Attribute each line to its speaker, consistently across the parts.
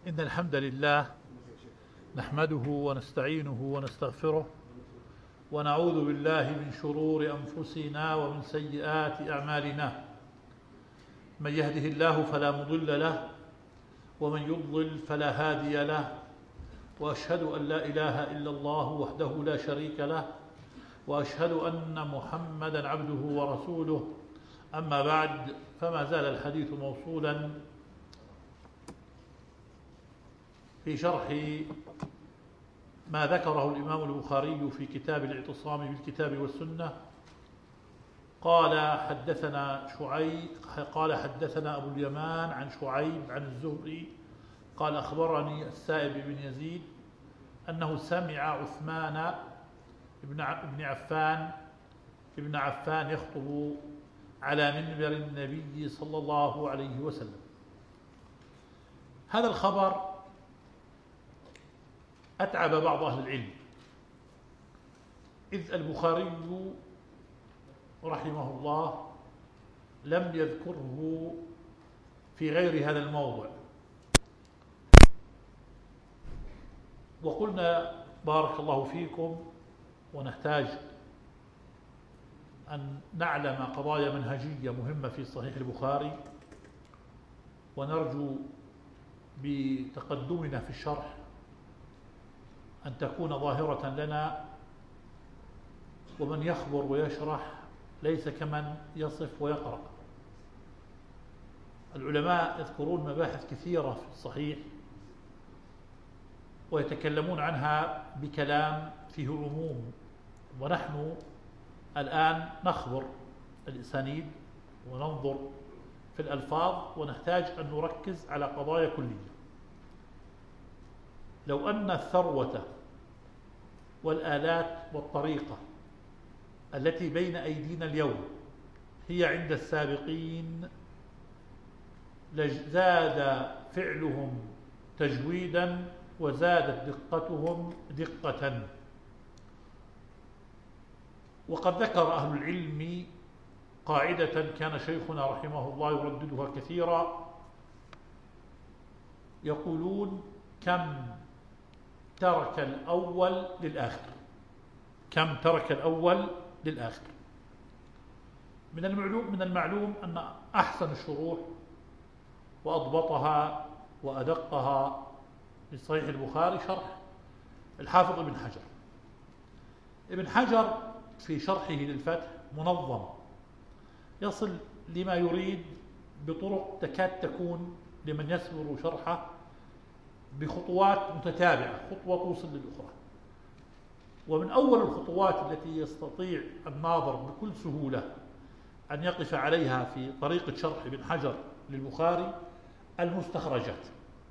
Speaker 1: إن الحمد لله نحمده ونستعينه ونستغفره ونعوذ بالله من شرور أنفسنا ومن سيئات أعمالنا. من يهده الله فلا مضل له ومن يضلل فلا هادي له، وأشهد أن لا إله إلا الله وحده لا شريك له، وأشهد أن محمدا عبده ورسوله. أما بعد، فما زال الحديث موصولا في شرح ما ذكره الإمام البخاري في كتاب الاعتصام بالكتاب والسنة. قال حدثنا أبو اليمان عن شعيب عن الزهري قال أخبرني السائب بن يزيد أنه سمع عثمان ابن عفان يخطب على منبر النبي صلى الله عليه وسلم. هذا الخبر أتعب بعض أهل العلم، إذ البخاري رحمه الله لم يذكره في غير هذا الموضع. وقلنا بارك الله فيكم ونحتاج أن نعلم قضايا منهجية مهمة في صحيح البخاري، ونرجو بتقدمنا في الشرح أن تكون ظاهرة لنا. ومن يخبر ويشرح ليس كمن يصف ويقرأ. العلماء يذكرون مباحث كثيرة في الصحيح ويتكلمون عنها بكلام فيه عموم، ونحن الآن نخبر الإسانيد وننظر في الألفاظ، ونحتاج أن نركز على قضايا كلية. لو أن الثروة والآلات والطريقة التي بين أيدينا اليوم هي عند السابقين لزاد فعلهم تجويدا وزادت دقتهم دقة. وقد ذكر أهل العلم قاعدة كان شيخنا رحمه الله يرددها كثيرا، يقولون: كم ترك الأول للآخر. كم ترك الأول للآخر. من المعلوم أن أحسن الشروح وأضبطها وأدقها لصحيح البخاري شرح الحافظ ابن حجر. ابن حجر في شرحه للفتح منظم، يصل لما يريد بطرق تكاد تكون لمن يسبر شرحه بخطوات متتابعة، خطوة توصل للأخرى. ومن أول الخطوات التي يستطيع الناظر بكل سهولة أن يقف عليها في طريقة شرح ابن حجر للبخاري المستخرجات.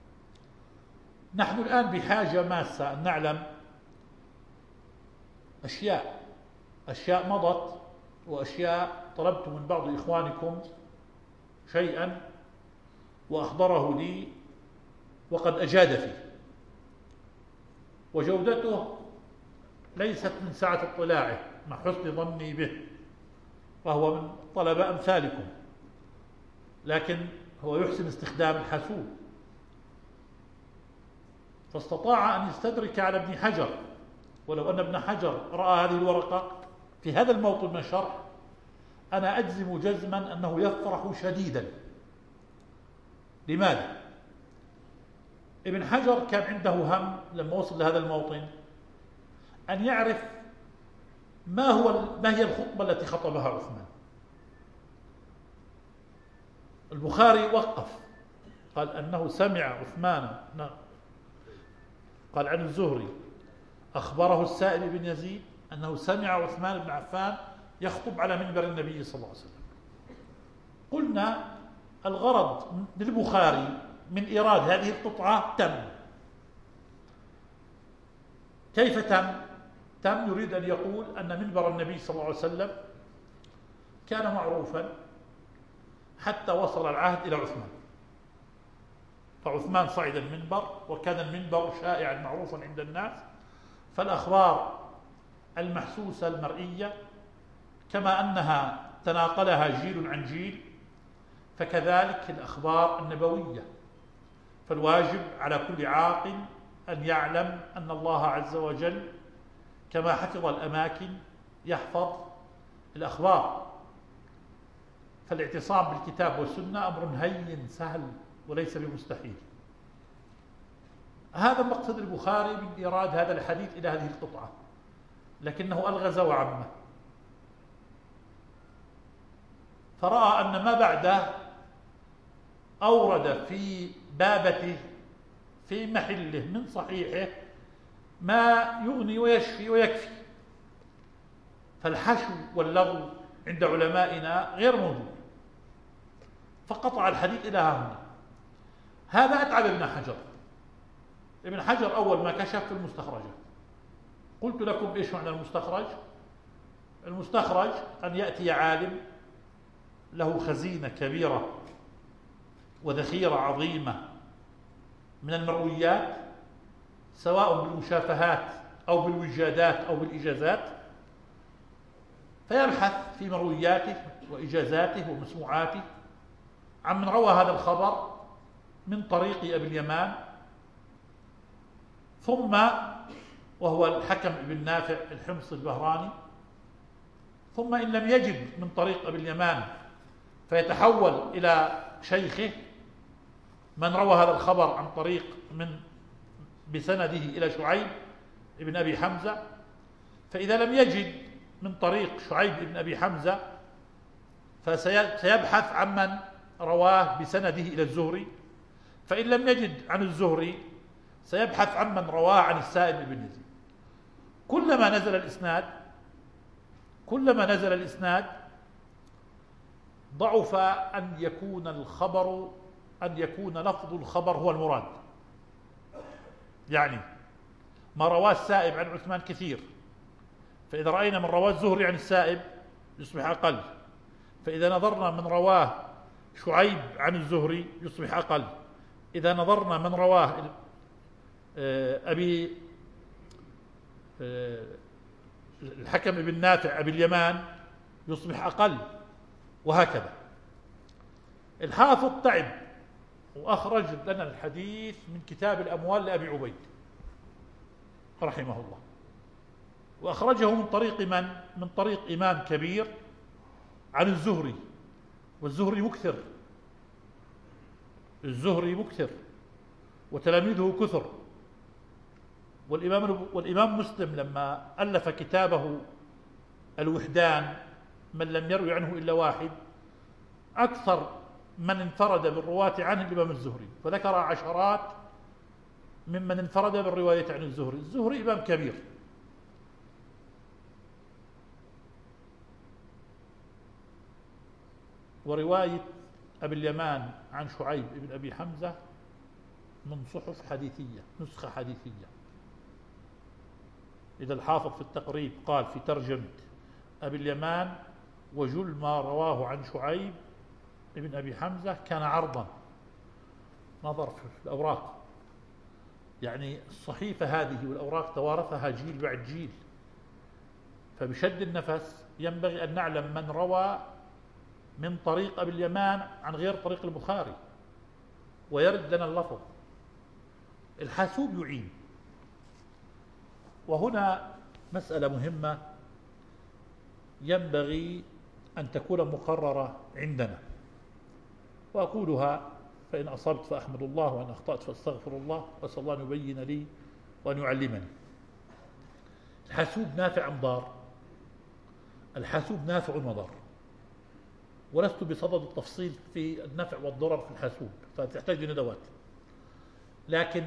Speaker 1: نحن الآن بحاجة ماسة أن نعلم أشياء مضت، وأشياء طلبت من بعض إخوانكم شيئا وأحضره لي وقد أجاد فيه، وجودته ليست من سعة اطلاعه مع حسن ظني به، وهو من طلبة أمثالكم، لكن هو يحسن استخدام الحاسوب، فاستطاع أن يستدرك على ابن حجر. ولو أن ابن حجر رأى هذه الورقة في هذا الموطن من الشرح، أنا أجزم جزما أنه يفرح شديدا. لماذا؟ ابن حجر كان عنده هم لما وصل لهذا الموطن أن يعرف ما هي الخطبة التي خطبها عثمان. البخاري وقف، قال أنه سمع عثمان، قال عن الزهري أخبره السائب بن يزيد أنه سمع عثمان بن عفان يخطب على منبر النبي صلى الله عليه وسلم. قلنا الغرض للبخاري من إيراد هذه القطعة تم. كيف تم؟ يريد أن يقول أن منبر النبي صلى الله عليه وسلم كان معروفا حتى وصل العهد إلى عثمان، فعثمان صعد المنبر وكان المنبر شائعا معروفا عند الناس، فالأخبار المحسوسة المرئية كما أنها تناقلها جيل عن جيل، فكذلك الأخبار النبوية. فالواجب على كل عاقل أن يعلم أن الله عز وجل كما حفظ الأماكن يحفظ الأخبار، فالاعتصام بالكتاب والسنة أمر هين سهل وليس بمستحيل. هذا مقصد البخاري من إيراد هذا الحديث إلى هذه القطعة، لكنه ألغز وعمه، فرأى أن ما بعده أورد في بابته في محله من صحيحه ما يغني ويشفي ويكفي، فالحشو واللغو عند علمائنا غير موجود، فقطع الحديث إلى هنا. هذا أتعب ابن حجر. ابن حجر أول ما كشف في المستخرجة، قلت لكم إيش معنى المستخرج؟ المستخرج أن يأتي عالم له خزينة كبيرة وذخيرة عظيمة من المرويات، سواء بالمشافهات أو بالوجادات أو بالإجازات، فيبحث في مروياته وإجازاته ومسموعاته عن من روى هذا الخبر من طريق أبي اليمان، ثم وهو الحكم بن نافع الحمص البهراني، ثم إن لم يجد من طريق أبي اليمان فيتحول إلى شيخه من روى هذا الخبر عن طريق بسنده إلى شعيب بن أبي حمزة، فإذا لم يجد من طريق شعيب بن أبي حمزة فسيبحث عمن رواه بسنده إلى الزهري، فإن لم يجد عن الزهري سيبحث عمن رواه عن السائب بن يزيد. كلما نزل الإسناد ضعف أن يكون لفظ الخبر هو المراد. يعني ما رواه السائب عن عثمان كثير، فإذا رأينا من رواه الزهري عن السائب يصبح أقل، فإذا نظرنا من رواه شعيب عن الزهري يصبح أقل، إذا نظرنا من رواه الحكم بن نافع أبي اليمان يصبح أقل، وهكذا. الحافظ تعب وأخرج لنا الحديث من كتاب الأموال لأبي عبيد رحمه الله، وأخرجه من طريق من طريق إمام كبير عن الزهري، والزهري مكثر وتلاميذه كثر. والإمام مسلم لما ألف كتابه الوحدان من لم يروي عنه إلا واحد، أكثر من انفرد بالرواة عنه الإمام الزهري، فذكر عشرات ممن انفرد بالرواية عن الزهري إمام كبير. ورواية أبي اليمان عن شعيب بن أبي حمزة من صحف حديثية، نسخة حديثية. إذا الحافظ في التقريب قال في ترجمة أبي اليمان وجل ما رواه عن شعيب بن أبي حمزة كان عرضا، نظر في الأوراق، يعني الصحيفة هذه والأوراق توارثها جيل بعد جيل، فبشد النفس ينبغي أن نعلم من روى من طريق أبي اليمان عن غير طريق البخاري ويرد لنا اللفظ. الحاسوب يعين. وهنا مسألة مهمة ينبغي أن تكون مقررة عندنا، وأقولها فإن أصبت فأحمد الله وإن أخطأت فاستغفر الله، وأسأل الله أن يبين لي وأن يعلمني. الحاسوب نافع أم ضار؟ الحاسوب نافع وضار، ولست بصدد التفصيل في النفع والضرر في الحاسوب، فتحتاج لندوات، لكن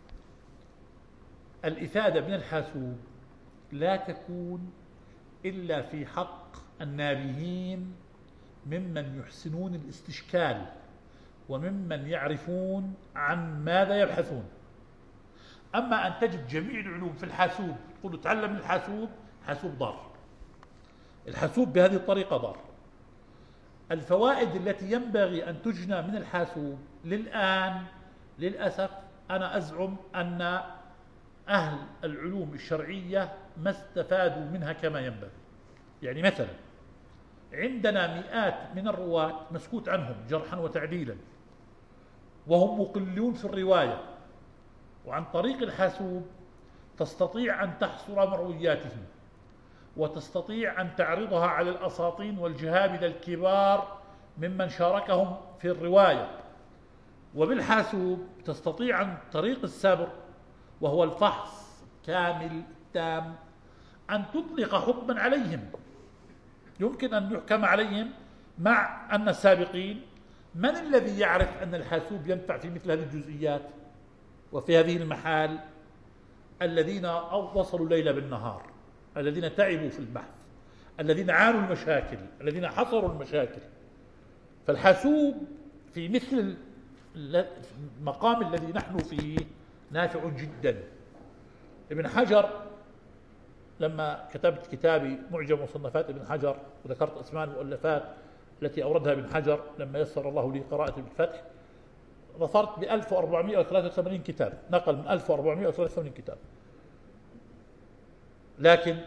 Speaker 1: الإفادة من الحاسوب لا تكون إلا في حق النابهين ممن يحسنون الاستشكال وممن يعرفون عن ماذا يبحثون. أما أن تجد جميع العلوم في الحاسوب تقول له تعلم من الحاسوب، حاسوب ضار. الحاسوب بهذه الطريقة ضار. الفوائد التي ينبغي أن تجنى من الحاسوب للآن للأسف أنا أزعم أن أهل العلوم الشرعية ما استفادوا منها كما ينبغي. يعني مثلا عندنا مئات من الرواة مسكوت عنهم جرحا وتعديلا، وهم مقلون في الرواية، وعن طريق الحاسوب تستطيع أن تحصر مروياتهم، وتستطيع أن تعرضها على الأساطين والجهابذة الكبار ممن شاركهم في الرواية. وبالحاسوب تستطيع عن طريق السبر، وهو الفحص كامل تام، أن تطلق حكما عليهم. يمكن أن يحكم عليهم مع أن السابقين. من الذي يعرف أن الحاسوب ينفع في مثل هذه الجزئيات وفي هذه المحال؟ الذين وصلوا الليل بالنهار، الذين تعبوا في البحث، الذين عانوا المشاكل، الذين حصروا المشاكل. فالحاسوب في مثل المقام الذي نحن فيه نافع جدا. ابن حجر لما كتبت كتابي معجم مصنفات ابن حجر وذكرت أسماء المؤلفات التي أوردها ابن حجر لما يسر الله لي قراءة بالفتح، ظفرت ب 1483 كتاب، نقل من 1483 كتاب. لكن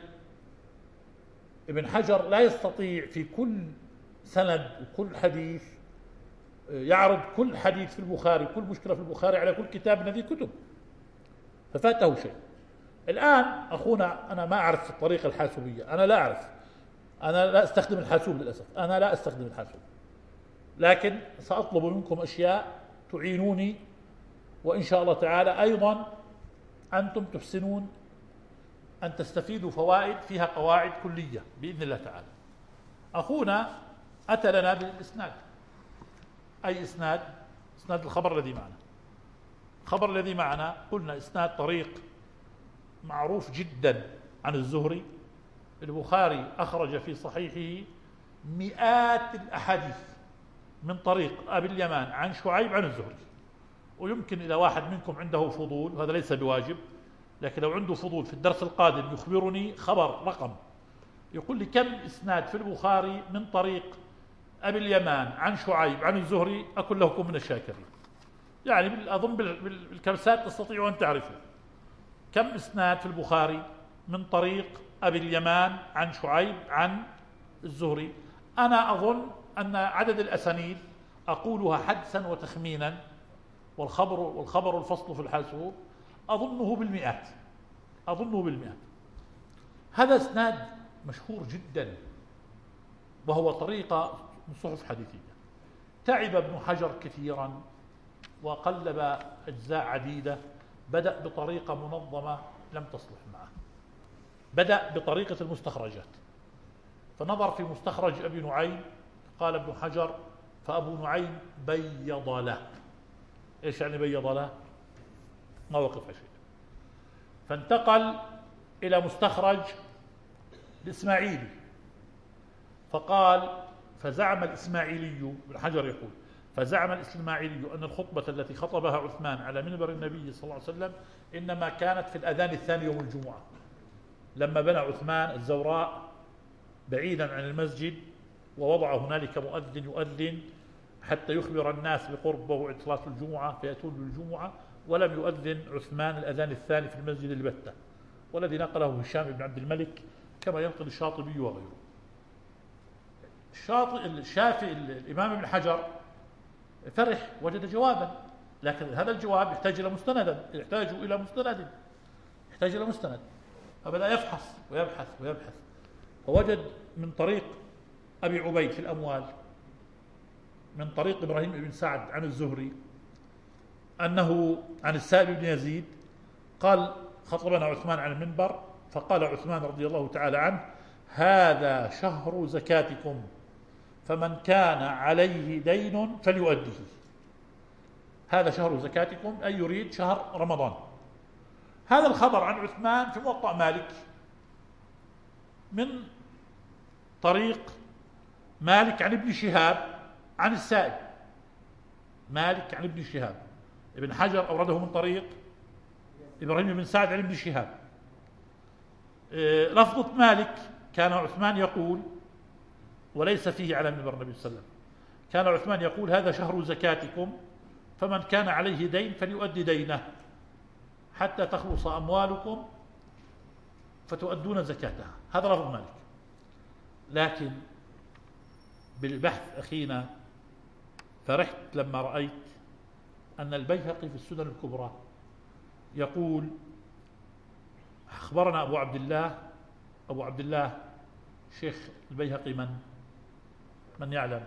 Speaker 1: ابن حجر لا يستطيع في كل سند وكل حديث يعرض كل حديث في البخاري، كل مشكلة في البخاري على كل كتاب من هذه الكتب، ففاته شيء. الآن أخونا أنا ما أعرف الطريقة الحاسوبية، أنا لا أعرف، أنا لا أستخدم الحاسوب للأسف، أنا لا أستخدم الحاسوب، لكن سأطلب منكم أشياء تعينوني، وإن شاء الله تعالى أيضا أنتم تحسنون أن تستفيدوا فوائد فيها قواعد كلية بإذن الله تعالى. أخونا أتى لنا بالإسناد. أي إسناد؟ إسناد الخبر الذي معنا. الخبر الذي معنا قلنا إسناد طريق معروف جدا عن الزهري. البخاري أخرج في صحيحه مئات الأحاديث من طريق أبي اليمان عن شعيب عن الزهري. ويمكن إذا واحد منكم عنده فضول، وهذا ليس بواجب، لكن لو عنده فضول في الدرس القادم يخبرني خبر رقم يقول لي كم إسناد في البخاري من طريق أبي اليمان عن شعيب عن الزهري، أكون لكم من الشاكرين. يعني أظن بالكبسات تستطيعوا أن تعرفوا كم إسناد في البخاري من طريق أبي اليمان عن شعيب عن الزهري. أنا أظن أن عدد الأسانيد أقولها حدسا وتخمينا، والخبر الفصل في الحاسوب أظنه بالمئات، أظنه بالمئات. هذا إسناد مشهور جدا، وهو طريقة من صحف حديثية. تعب ابن حجر كثيرا وقلب أجزاء عديدة. بدأ بطريقة منظمة لم تصلح معه، بدأ بطريقة المستخرجات، فنظر في مستخرج أبي نعيم، قال ابن حجر فأبو نعيم بيض له. إيش يعني بيض له؟ ما وقف شيء. فانتقل إلى مستخرج الإسماعيلي، فقال فزعم الإسماعيلي، ابن حجر يقول فزعم الإسماعيلي أن الخطبة التي خطبها عثمان على منبر النبي صلى الله عليه وسلم إنما كانت في الأذان الثاني يوم الجمعة، لما بنى عثمان الزوراء بعيدا عن المسجد ووضع هنالك مؤذن يؤذن حتى يخبر الناس بقرب موعد صلاة الجمعة فيأتون للجمعة، ولم يؤذن عثمان الأذان الثاني في المسجد البتة، والذي نقله هشام بن عبد الملك كما ينقل الشاطبي وغيره. الشافعي الإمام ابن حجر فرح، وجد جوابا، لكن هذا الجواب يحتاج إلى مستند، يحتاج إلى مستند. فبدأ يفحص ويبحث ويبحث، فوجد من طريق أبي عبيد في الأموال من طريق إبراهيم بن سعد عن الزهري أنه عن السائب بن يزيد قال خطبنا عثمان عن المنبر، فقال عثمان رضي الله تعالى عنه هذا شهر زكاتكم فمن كان عليه دين فليؤديه. هذا شهر زكاتكم أي يريد شهر رمضان. هذا الخبر عن عثمان في موطأ مالك من طريق مالك عن ابن شهاب عن السائب، مالك عن ابن شهاب. ابن حجر أورده من طريق إبراهيم بن سعد عن ابن شهاب. لفظة مالك كان عثمان يقول، وليس فيه على منبر النبي صلى الله عليه وسلم، كان عثمان يقول هذا شهر زكاتكم فمن كان عليه دين فليؤدي دينه حتى تخلص أموالكم فتؤدون زكاتها. هذا لفظ مالك. لكن بالبحث أخينا فرحت لما رأيت أن البيهقي في السنن الكبرى يقول: أخبرنا أبو عبد الله شيخ البيهقي من يعلم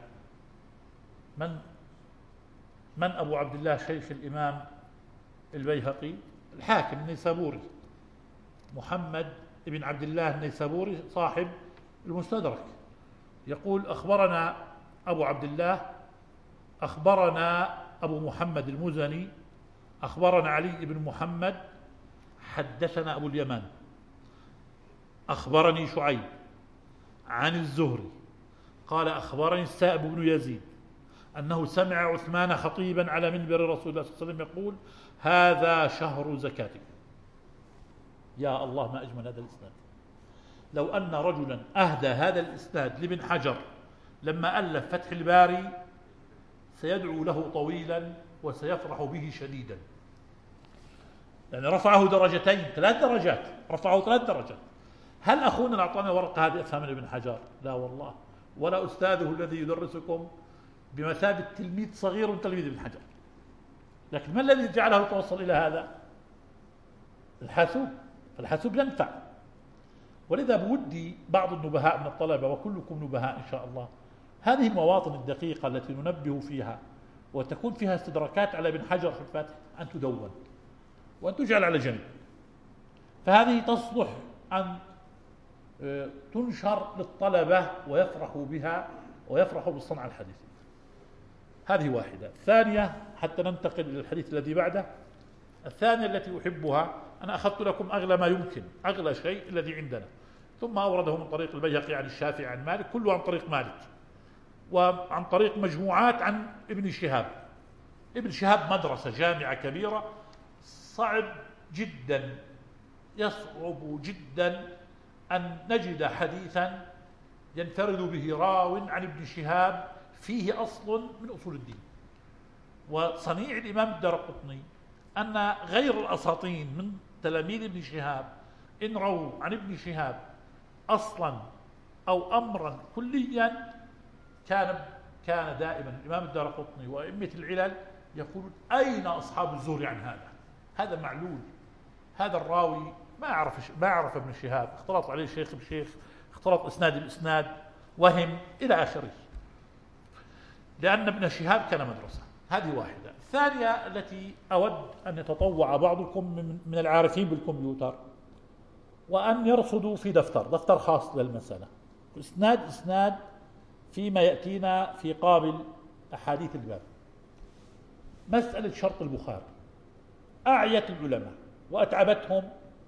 Speaker 1: من أبو عبد الله شيخ الإمام البيهقي؟ الحاكم النيسابوري، محمد بن عبد الله النيسابوري صاحب المستدرك. يقول: أخبرنا أبو عبد الله، أخبرنا أبو محمد المزني، أخبرنا علي بن محمد، حدثنا أبو اليمان، أخبرني شعيب عن الزهري قال: أخبرني السائب بن يزيد أنه سمع عثمان خطيبا على منبر رسول الله صلى الله عليه وسلم يقول: هذا شهر زكاتكم. يا الله ما أجمل هذا الإسناد. لو أن رجلا أهدى هذا الإسناد لابن حجر لما ألف فتح الباري سيدعو له طويلا وسيفرح به شديدا، يعني رفعه درجتين، 3 درجات، رفعه 3 درجات. هل أخونا أعطانا ورقة هذه أفهم ابن حجر؟ لا والله، ولا أستاذه الذي يدرسكم بمثابة تلميذ صغير من تلميذ ابن حجر. لكن ما الذي جعله توصل إلى هذا؟ الحاسوب، فالحاسوب ينفع. ولذا بودي بعض النبهاء من الطلبة، وكلكم نبهاء إن شاء الله، هذه المواطن الدقيقة التي ننبه فيها وتكون فيها استدراكات على ابن حجر في الفتح أن تدون وأن تجعل على جنب، فهذه تصلح أن تنشر للطلبة ويفرحوا بها ويفرحوا بالصنعة الحديثة. هذه واحدة. الثانية، حتى ننتقل إلى الحديث الذي بعده، الثانية التي أحبها، أنا أخذت لكم أغلى ما يمكن، أغلى شيء الذي عندنا، ثم أورده من طريق البيهقي عن الشافعي عن مالك، كله عن طريق مالك، وعن طريق مجموعات عن ابن شهاب. ابن شهاب مدرسة جامعة كبيرة، صعب جدا، يصعب جدا أن نجد حديثا ينفرد به راو عن ابن شهاب فيه أصل من أصول الدين. وصنيع الإمام الدارقطني أن غير الأساطين من تلاميذ ابن شهاب إن رووا عن ابن شهاب أصلا أو أمرا كليا كان دائما الإمام الدارقطني وأئمة العلل يقولون: أين أصحاب الزهري عن هذا؟ هذا معلول، هذا الراوي ما عرف ابن شهاب، اختلط عليه شيخ بشيخ، اختلط إسناد بإسناد، وهم إلى آخره، لأن ابن شهاب كان مدرسة. هذه واحدة. الثانية التي أود أن يتطوع بعضكم من العارفين بالكمبيوتر وأن يرصدوا في دفتر خاص للمسألة، إسناد فيما يأتينا في قابل أحاديث الباب. مسألة شرط البخاري أعيت العلماء وأتعبتهم،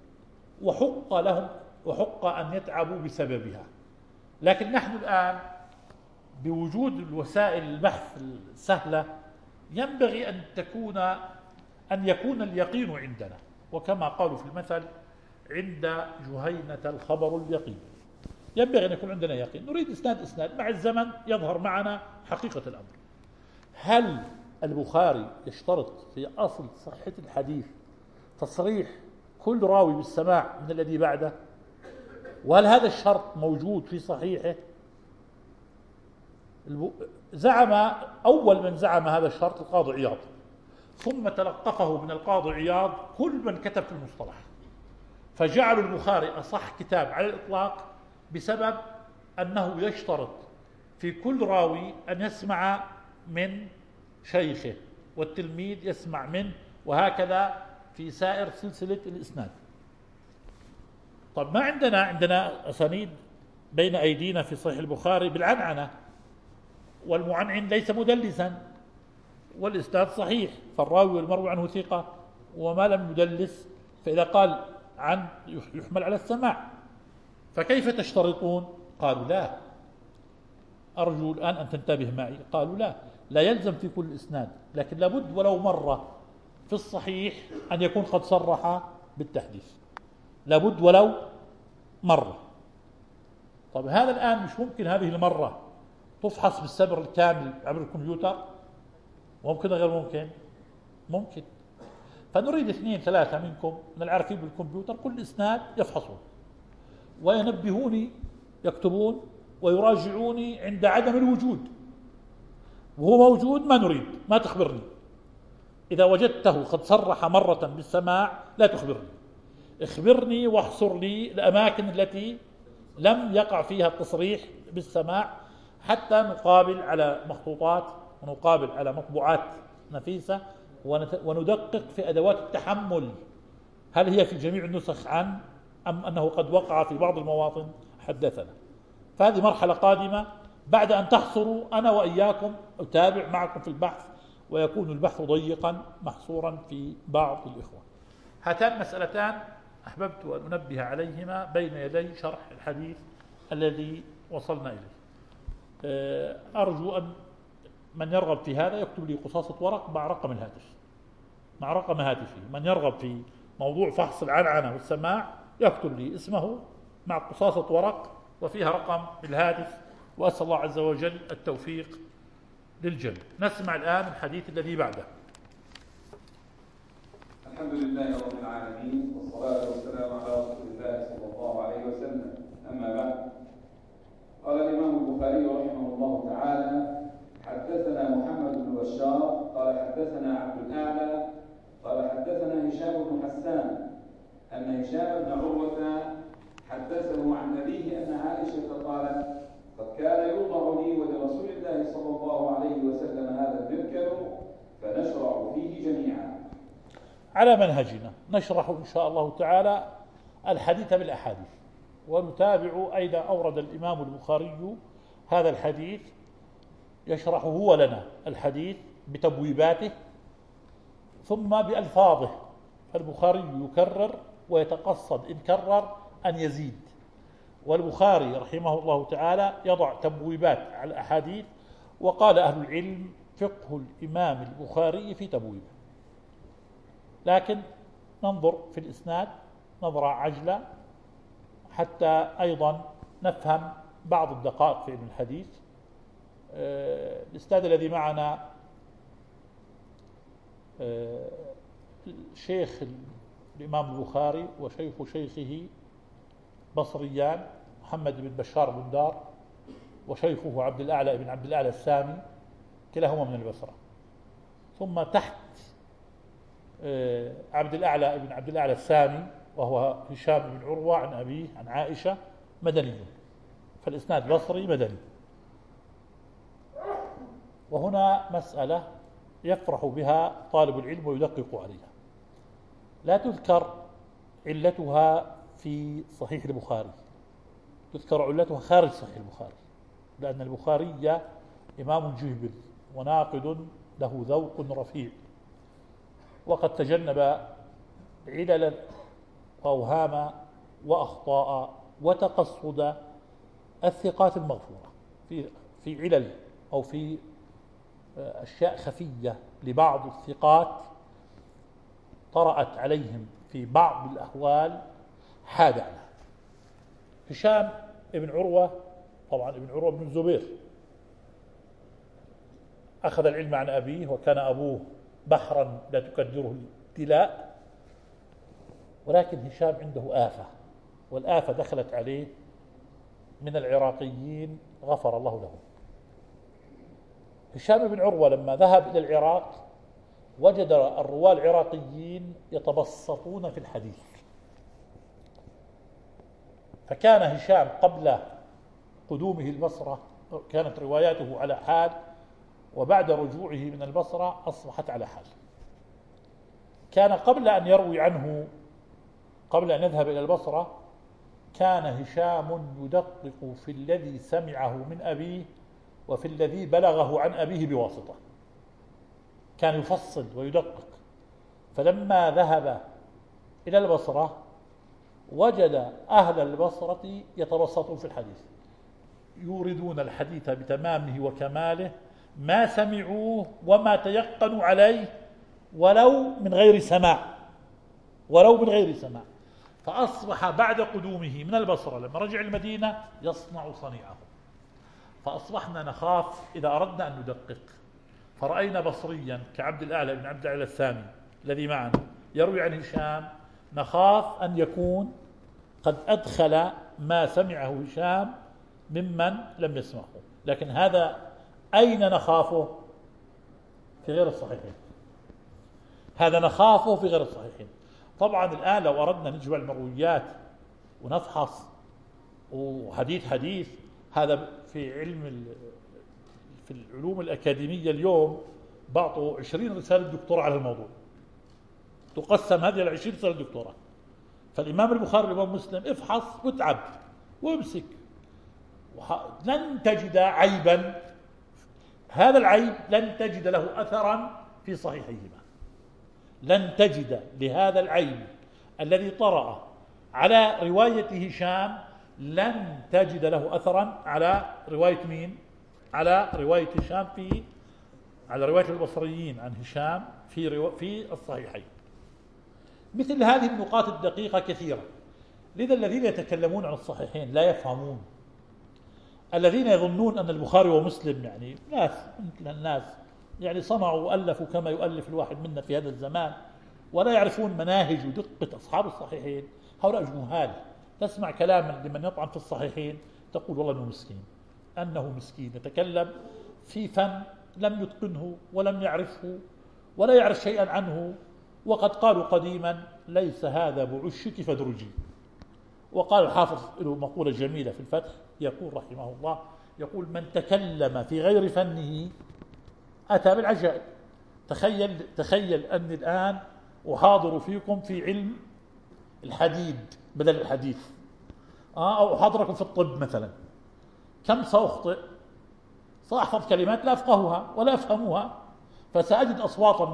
Speaker 1: وحق أن يتعبوا بسببها، لكن نحن الآن بوجود الوسائل البحث السهلة ينبغي أن يكون اليقين عندنا، وكما قالوا في المثل: عند جهينة الخبر اليقين. ينبغي أن يكون عندنا يقين، نريد إسناد، مع الزمن يظهر معنا حقيقة الأمر. هل البخاري يشترط في أصل صحة الحديث تصريح كل راوي بالسماع من الذي بعده؟ وهل هذا الشرط موجود في صحيحه؟ أول من زعم هذا الشرط القاضي عياض، ثم تلقفه من القاضي عياض كل من كتب في المصطلح، فجعلوا البخاري أصح كتاب على الإطلاق بسبب أنه يشترط في كل راوي أن يسمع من شيخه، والتلميذ يسمع منه، وهكذا في سائر سلسلة الإسناد. طب ما عندنا أسانيد بين أيدينا في صحيح البخاري بالعنعنة، والمعنعن ليس مدلسا، والإسناد صحيح، فالراوي والمروي عنه ثقة، وما لم يدلس فإذا قال عن يحمل على السماع. فكيف تشترطون؟ قالوا لا، أرجو الآن أن تنتبه معي. قالوا لا يلزم في كل إسناد، لكن لابد ولو مرة في الصحيح أن يكون قد صرح بالتحديث، لابد ولو مرة. طب هذا الآن مش ممكن هذه المرة تفحص بالسبر الكامل عبر الكمبيوتر؟ ممكن غير ممكن؟ ممكن. فنريد 2 3 منكم من العارفين بالكمبيوتر كل إسناد يفحصون وينبهوني، يكتبون ويراجعوني عند عدم الوجود، وهو موجود ما نريد، ما تخبرني. إذا وجدته قد صرح مرة بالسماع لا تخبرني، اخبرني واحصر لي الأماكن التي لم يقع فيها التصريح بالسماع، حتى نقابل على مخطوطات ونقابل على مطبوعات نفيسة وندقق في أدوات التحمل، هل هي في جميع النسخ أم أنه قد وقع في بعض المواطن حدثنا. فهذه مرحلة قادمة بعد أن تحصروا، أنا وإياكم أتابع معكم في البحث، ويكون البحث ضيقا محصورا في بعض الإخوة. هاتان مسألتان أحببت أن أنبه عليهما بين يدي شرح الحديث الذي وصلنا إليه. أرجو أن من يرغب في هذا يكتب لي قصاصة ورق مع رقم الهاتف، مع رقم هاتفي. من يرغب في موضوع فحص العنعنة والسماع يكتب لي اسمه مع قصاصة ورق وفيها رقم الهاتف، وأسأل الله عز وجل التوفيق للجميع. نسمع الآن الحديث الذي بعده.
Speaker 2: الحمد لله رب العالمين، والصلاة والسلام على رسول الله صلى الله عليه وسلم. أما بعد، قال الإمام البخاري رحمه الله تعالى: حدثنا محمد بن بشار قال حدثنا عبد الأعلى قال حدثنا هشام بن حسان أن هشام بن عروة حدثه عن أبيه أن عائشة قالت: قد كان يوضع لي ولرسول الله صلى الله عليه وسلم هذا المركب فنشرع فيه جميعا.
Speaker 1: على منهجنا نشرح إن شاء الله تعالى الحديث بالأحاديث، ونتابع أين أورد الإمام البخاري هذا الحديث، يشرح هو لنا الحديث بتبويباته ثم بألفاظه. فالبخاري يكرر ويتقصد إن كرر أن يزيد، والبخاري رحمه الله تعالى يضع تبويبات على الأحاديث. وقال أهل العلم: فقه الإمام البخاري في تبويبه. لكن ننظر في الإسناد نظرة عجلة حتى أيضا نفهم بعض الدقائق في علم الحديث. الإسناد الذي معنا شيخ الإمام البخاري وشيخ شيخه بصريان، محمد بن بشار بن دار، وشيخه عبد الأعلى بن عبد الأعلى السامي، كلاهما من البصرة. ثم تحت عبد الأعلى بن عبد الأعلى السامي وهو هشام بن عروة عن أبيه عن عائشة، مدني، فالإسناد بصري مدني. وهنا مسألة يفرح بها طالب العلم ويدقق عليها، لا تذكر علتها في صحيح البخاري، تذكر علتها خارج صحيح البخاري، لأن البخاري إمام جهبل وناقد له ذوق رفيع، وقد تجنب عللا وأوهام وأخطاء وتقصد الثقات المغفورة في علل أو في أشياء خفية لبعض الثقات طرأت عليهم في بعض الأحوال حاد عنها. هشام ابن عروة، طبعا ابن عروة بن الزبير، أخذ العلم عن أبيه، وكان أبوه بحرا لا تكدره التلاء، ولكن هشام عنده آفة، والآفة دخلت عليه من العراقيين غفر الله لهم. هشام بن عروة لما ذهب إلى العراق وجد الرواة العراقيين يتبسطون في الحديث، فكان هشام قبل قدومه البصرة كانت رواياته على حال، وبعد رجوعه من البصرة أصبحت على حال. كان قبل أن يروي عنه، قبل أن يذهب إلى البصرة، كان هشام يدقق في الذي سمعه من أبيه وفي الذي بلغه عن أبيه بواسطة، كان يفصل ويدقق. فلما ذهب إلى البصرة وجد أهل البصرة يتبسطون في الحديث، يوردون الحديث بتمامه وكماله، ما سمعوه وما تيقنوا عليه، ولو من غير سماع، فأصبح بعد قدومه من البصرة لما رجع المدينة يصنع صنيعه. فأصبحنا نخاف إذا أردنا أن ندقق، فرأينا بصريا كعبد الأعلى بن عبد الأعلى السامي الذي معنا يروي عن هشام، نخاف أن يكون قد أدخل ما سمعه هشام ممن لم يسمعه. لكن هذا أين نخافه؟ في غير الصحيحين. هذا نخافه في غير الصحيحين. طبعا الآن لو أردنا نجمع المرويات ونفحص وحديث حديث، هذا في العلوم الأكاديمية اليوم بعطوا 20 رسالة دكتوراه على الموضوع، تقسم هذه 20 رسالة دكتوراه. فالإمام البخاري والإمام مسلم افحص واتعب وامسك، لن تجد عيبا، هذا العيب لن تجد له أثرا في صحيحيهما، لن تجد لهذا العيب الذي طرأ على رواية هشام لن تجد له أثرا على رواية مين؟ على رواية هشام على رواية البصريين عن هشام في الصحيحين. مثل هذه النقاط الدقيقة كثيرة. لذا الذين يتكلمون عن الصحيحين لا يفهمون، الذين يظنون أن البخاري ومسلم يعني ناس مثل الناس، يعني صنعوا وألفوا كما يؤلف الواحد منا في هذا الزمان، ولا يعرفون مناهج ودقة أصحاب الصحيحين. هؤلاء جهال. تسمع كلاما لمن يطعن في الصحيحين تقول والله أنه مسكين، أنه مسكين يتكلم في فن لم يتقنه ولم يعرفه ولا يعرف شيئا عنه. وقد قالوا قديما ليس هذا بعشك فدرجي. وقال الحافظ له مقولة جميلة في الفتح، يقول رحمه الله، يقول من تكلم في غير فنه أتى بالعجائب. تخيل أني الآن أحاضر فيكم في علم الحديد بدل الحديث، أو أحاضركم في الطب مثلا، كم سأخطئ؟ سأحفظ كلمات لا أفقهها ولا أفهمها، فسأجد أصواتا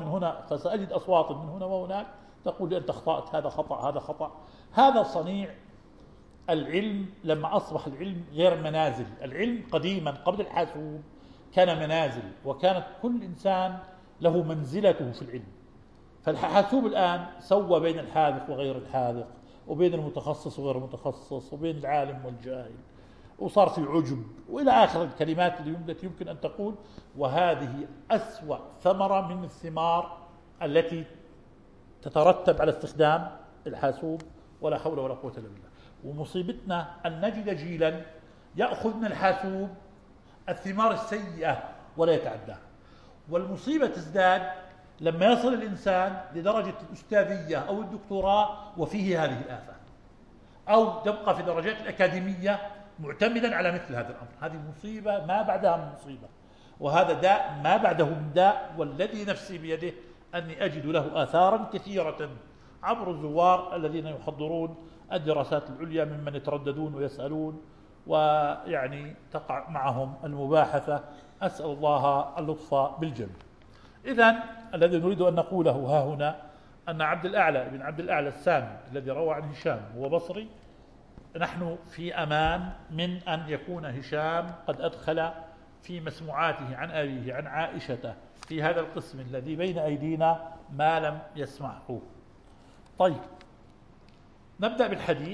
Speaker 1: من هنا وهناك تقول لي أنت أخطأت، هذا خطأ هذا خطأ. هذا صنيع العلم لما أصبح العلم غير منازل. العلم قديما قبل الحاسوب كان منازل، وكانت كل إنسان له منزلته في العلم. فالحاسوب الآن سوى بين الحاذق وغير الحاذق، وبين المتخصص وغير المتخصص، وبين العالم والجاهل، وصار في عجب وإلى آخر الكلمات التي يمكن أن تقول. وهذه أسوأ ثمرة من الثمار التي تترتب على استخدام الحاسوب، ولا حول ولا قوة إلا بالله. ومصيبتنا أن نجد جيلا يأخذ من الحاسوب الثمار السيئة ولا يتعداها. والمصيبة تزداد لما يصل الإنسان لدرجة الأستاذية أو الدكتوراه وفيه هذه الآفة، أو تبقى في درجات الأكاديمية معتمدا على مثل هذا الأمر. هذه مصيبة ما بعدها من مصيبة، وهذا داء ما بعده من داء. والذي نفسي بيده أني أجد له آثارا كثيرة عبر الزوار الذين يحضرون الدراسات العليا ممن يترددون ويسألون، ويعني تقع معهم المباحثة. أسأل الله اللطف بالجميع. إذن الذي نريد أن نقوله ها هنا أن عبد الأعلى بن عبد الأعلى السامي الذي روى عن هشام هو بصري. نحن في أمان من أن يكون هشام قد أدخل في مسموعاته عن أبيه عن عائشة في هذا القسم الذي بين أيدينا ما لم يسمعه. طيب نبدأ بالحديث.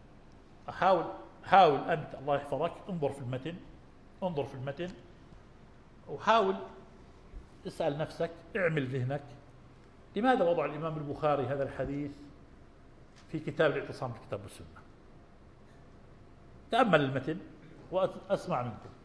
Speaker 1: حاول أنت الله يحفظك انظر في المتن وحاول اسأل نفسك، اعمل ذهنك، لماذا وضع الإمام البخاري هذا الحديث في كتاب الاعتصام بالكتاب والسنة؟ تأمل المتن وأسمع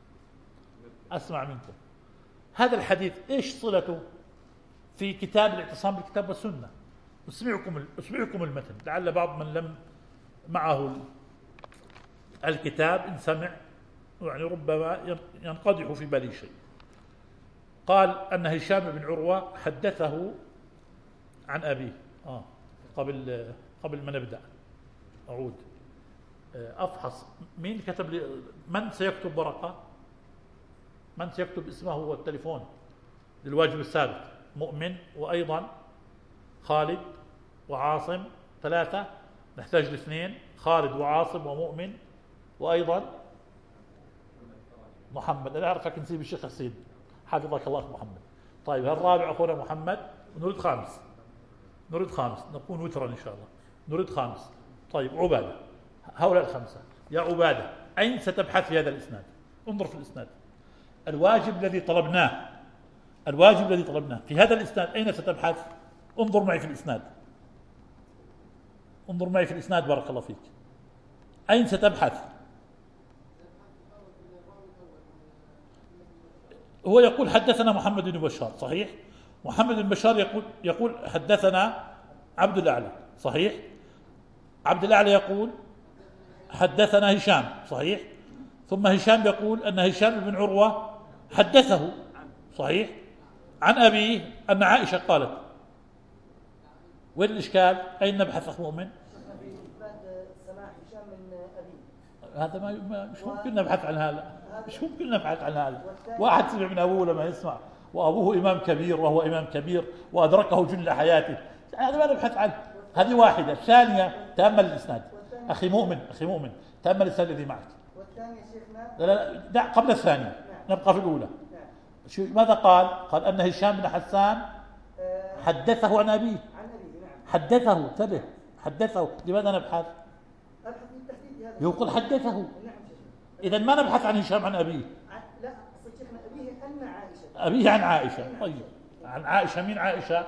Speaker 1: منكم هذا الحديث إيش صلته في كتاب الاعتصام بالكتاب والسنة؟ أسمعكم المتن لعل بعض من لم معه الكتاب إن سمع يعني ربما ينقدح في بالي شيء. قال أن هشام بن عروة حدثه عن أبيه. قبل ما نبدأ أعود أفحص مين كتب لي، من سيكتب ورقة، من سيكتب اسمه والتليفون للواجب السابق. مؤمن وأيضا خالد وعاصم، 3 نحتاج ل2، خالد وعاصم ومؤمن وأيضا محمد. أنا أعرفك نسيب الشيخ حسين حفظك الله محمد. طيب الرابع أخونا محمد، ونريد خامس نكون وترا إن شاء الله، نريد خامس. طيب عبادة. هؤلاء 5. يا عبادة أين ستبحث في هذا الإسناد؟ انظر في الإسناد. الواجب الذي طلبناه في هذا الإسناد أين ستبحث؟ انظر معي في الإسناد بارك الله فيك. أين ستبحث؟ هو يقول حدثنا محمد بن بشار صحيح، محمد بن بشار يقول حدثنا عبد الأعلى، صحيح. عبد الأعلى يقول حدثنا هشام، صحيح. ثم هشام يقول أن هشام بن عروة حدثه، صحيح، عن أبيه أن عائشة قالت. وين الإشكال؟ أين نبحث أخ مؤمن؟ هذا مش ممكن نبحث عن هذا، مش ممكن نبحث عن هذا. واحد سمع من أبوه لما يسمع، وأبوه إمام كبير وهو إمام كبير وأدركه جل حياته، هذا ما نبحث عنه. هذه واحدة. الثانية تأمل الإسناد أخي مؤمن تأمل الإسناد الذي معك.
Speaker 3: والثانية شيخنا
Speaker 1: لا قبل الثانية، نبقى في الأولى. ماذا قال؟ قال أن هشام بن حسان حدثه عن أبيه. حدثه، انتبه، حدثه. لماذا نبحث؟ يقول حدثه. إذا ما نبحث عن هشام عن أبيه.
Speaker 3: لا شيخنا أبيه أن عائشة.
Speaker 1: أبيه عن عائشة. طيب عن عائشة. مين عائشة؟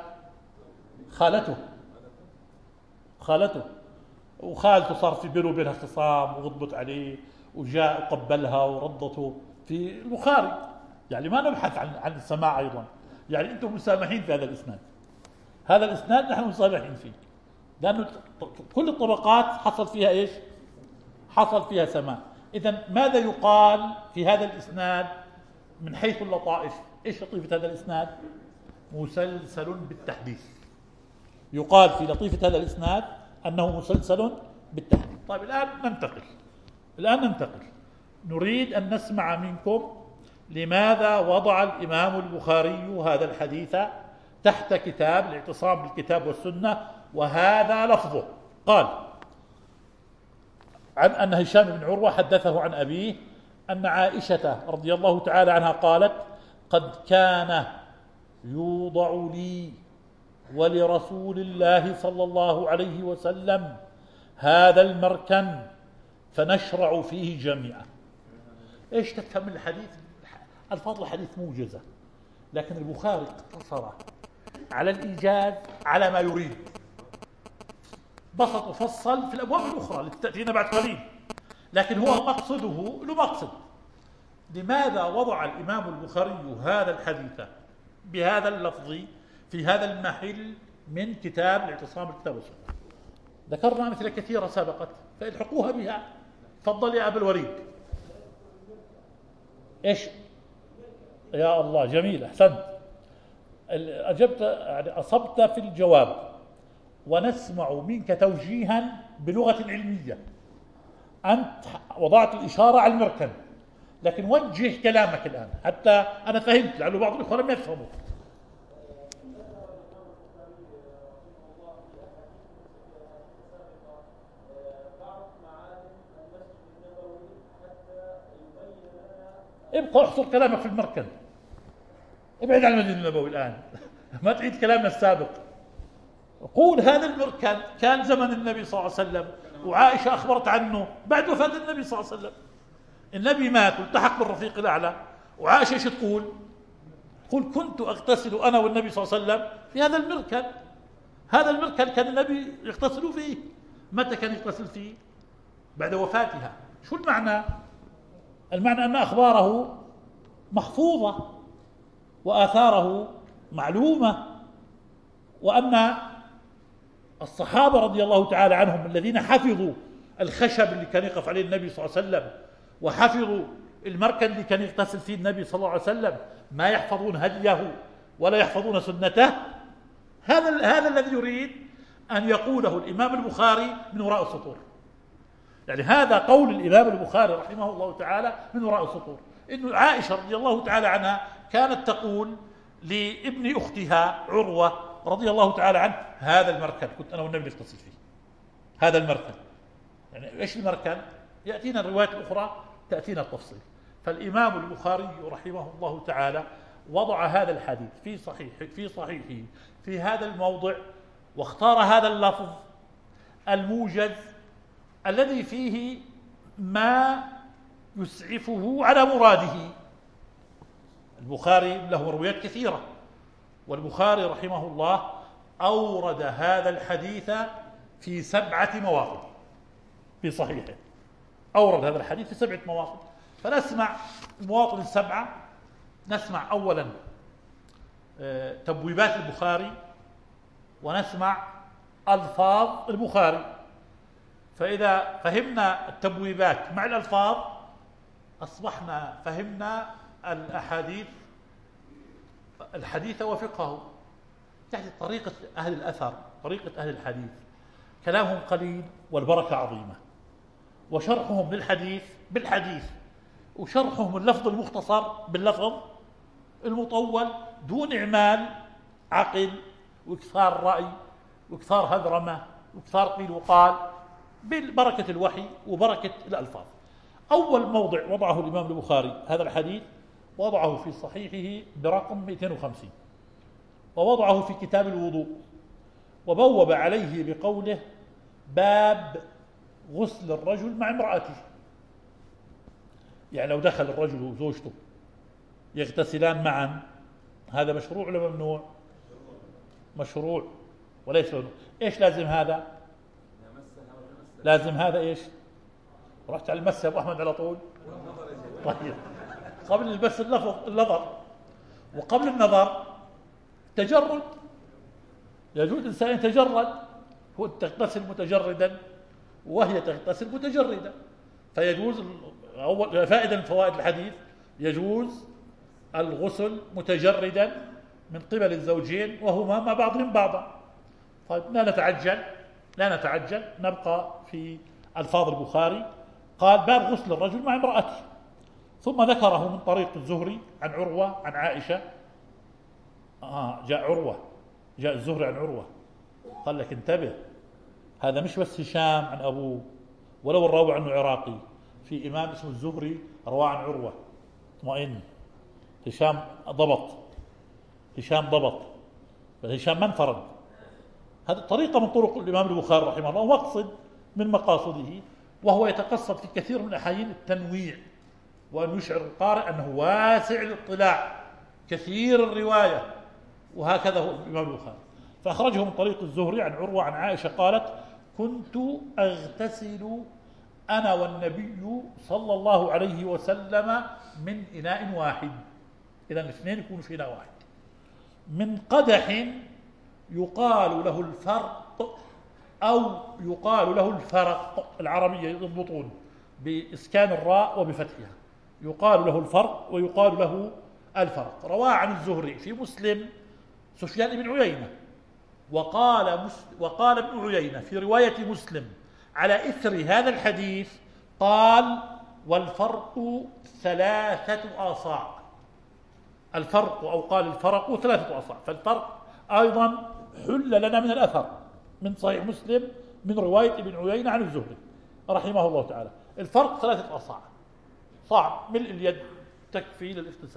Speaker 1: خالته. وخالته صار في بينه وبينها خصام وغضبت عليه وجاء وقبلها وردته في البخاري. يعني ما نبحث عن السماع أيضا. يعني أنتم مسامحين في هذا الإسناد. هذا الإسناد نحن مسامحين فيه، لأنه كل الطبقات حصل فيها إيش؟ حصل فيها سماع. إذن ماذا يقال في هذا الإسناد من حيث اللطائف؟ إيش لطيفة هذا الإسناد؟ مسلسل بالتحديث. يقال في لطيفة هذا الإسناد أنه مسلسل بالتحديث. طيب الآن ننتقل. نريد أن نسمع منكم لماذا وضع الإمام البخاري هذا الحديث تحت كتاب الاعتصام بالكتاب والسنة، وهذا لفظه. قال عن أن هشام بن عروة حدثه عن أبيه أن عائشة رضي الله تعالى عنها قالت: قد كان يوضع لي ولرسول الله صلى الله عليه وسلم هذا المركن فنشرع فيه جميعا. ايش تفهم الحديث؟ الفاظ الحديث موجزة، لكن البخاري اقتصر على الإيجاز على ما يريد، بسط وفصل في الأبواب الأخرى التي تأتينا بعد قليل، لكن هو مقصده له مقصد. لماذا وضع الإمام البخاري هذا الحديث بهذا اللفظ في هذا المحل من كتاب الاعتصام بالكتاب والسنة؟ ذكرنا أمثلة كثيرة سبقت فالحقوها بها. تفضل يا أبا الوليد. إيش؟ يا الله، جميل، أحسنت، أجبت، يعني أصبت في الجواب. ونسمع منك توجيها بلغة علمية. أنت وضعت الإشارة على المركن، لكن وجه كلامك الآن حتى أنا فهمت، لعل بعض الإخوة لم يفهموا. ابقى احصر كلامك في المركن، ابعد عن المسجد النبوي الآن ما تعيد كلامنا السابق. قول هذا المركن كان زمن النبي صلى الله عليه وسلم، وعائشة أخبرت عنه بعد وفاة النبي صلى الله عليه وسلم. النبي مات والتحق بالرفيق الأعلى، وعائشة ايش تقول؟ قل كنت أغتسل أنا والنبي صلى الله عليه وسلم في هذا المركن. هذا المركن كان النبي يغتسل فيه. متى كان يغتسل فيه؟ بعد وفاتها. شو المعنى؟ المعنى أن أخباره محفوظة وآثاره معلومة، وأن الصحابة رضي الله تعالى عنهم الذين حفظوا الخشب اللي كان يقف عليه النبي صلى الله عليه وسلم، وحفظوا المركن اللي كان يغتسل فيه النبي صلى الله عليه وسلم، ما يحفظون هديه ولا يحفظون سنته. هذا الذي يريد أن يقوله الإمام البخاري من وراء السطور. يعني هذا قول الإمام البخاري رحمه الله تعالى من وراء السطور، إنه عائشة رضي الله تعالى عنها كانت تقول لابن أختها عروة رضي الله تعالى عنه: هذا المركن كنت أنا والنبي نغتسل فيه. هذا المركن، يعني إيش المركن؟ يأتينا الروايات الأخرى تأتينا التفصيل. فالإمام البخاري رحمه الله تعالى وضع هذا الحديث في صحيحه في هذا الموضع، واختار هذا اللفظ الموجز الذي فيه ما يسعفه على مراده. البخاري له مرويات كثيرة، والبخاري رحمه الله أورد هذا الحديث في 7 مواطن في صحيحه. أورد هذا الحديث في 7 مواطن، فنسمع المواطن ال7. نسمع أولا تبويبات البخاري ونسمع ألفاظ البخاري. فإذا فهمنا التبويبات مع الألفاظ أصبحنا فهمنا الحديث وفقهه. يعني طريقة أهل الأثر، طريقة أهل الحديث، كلامهم قليل والبركة عظيمة، وشرحهم للحديث بالحديث، وشرحهم اللفظ المختصر باللفظ المطول، دون إعمال عقل وإكثار رأي وإكثار هذرمة وإكثار قيل وقال، بالبركة الوحي وبركة الألفاظ. أول موضع وضعه الإمام البخاري هذا الحديث وضعه في صحيحه برقم 250، ووضعه في كتاب الوضوء، وبوب عليه بقوله: باب غسل الرجل مع امرأته. يعني لو دخل الرجل وزوجته يغتسلان معا، هذا مشروع ولا ممنوع؟ مشروع وليس ممنوع. ايش لازم هذا؟ لازم هذا ايش؟ رحت على المس يا ابو احمد على طول. طيب، قبل البس النظر، وقبل النظر تجرد. يجوز الانسان يتجرد، هو تغتسل متجردا وهي تغتسل متجرده، فيجوز. أول فائدة من فوائد الحديث: يجوز الغسل متجردا من قبل الزوجين وهما مع بعضهم بعضا. طيب، لا نتعجل، نبقى في ألفاظ البخاري. قال: باب غسل الرجل مع امرأته، ثم ذكره من طريق الزهري عن عروة عن عائشة. جاء الزهري عن عروة. قال لك انتبه، هذا مش بس هشام عن أبوه، ولو الراوي عنه عراقي، في إمام اسمه الزهري رواه عن عروة. اطمئن، هشام ضبط، فهشام ما انفرد. هذه طريقة من طرق الإمام البخاري رحمه الله، ومقصد من مقاصده، وهو يتقصد في كثير من الأحايين التنويع، وأن يشعر القارئ أنه واسع الاطلاع كثير الرواية، وهكذا هو الإمام البخاري. فأخرجه من طريق الزهري عن عروة عن عائشة قالت: كنت أغتسل أنا والنبي صلى الله عليه وسلم من إناء واحد. إذا الاثنين يكونوا في إناء واحد، من قدح يقال له الفرق أو يقال له الفرق. العربية يضبطون بإسكان الراء وبفتحها، يقال له الفرق ويقال له الفرق. رواه عن الزهري في مسلم سفيان بن عيينة، وقال ابن عيينة في رواية مسلم على إثر هذا الحديث، قال: والفرق 3 آصاع. الفرق، أو قال الفرق 3 آصاع. فالفرق أيضا حل لنا من الأثر من صحيح مسلم من رواية ابن عيينة عن الزهري رحمه الله تعالى. الفرق 3 آصاع، صاع ملء اليد تكفي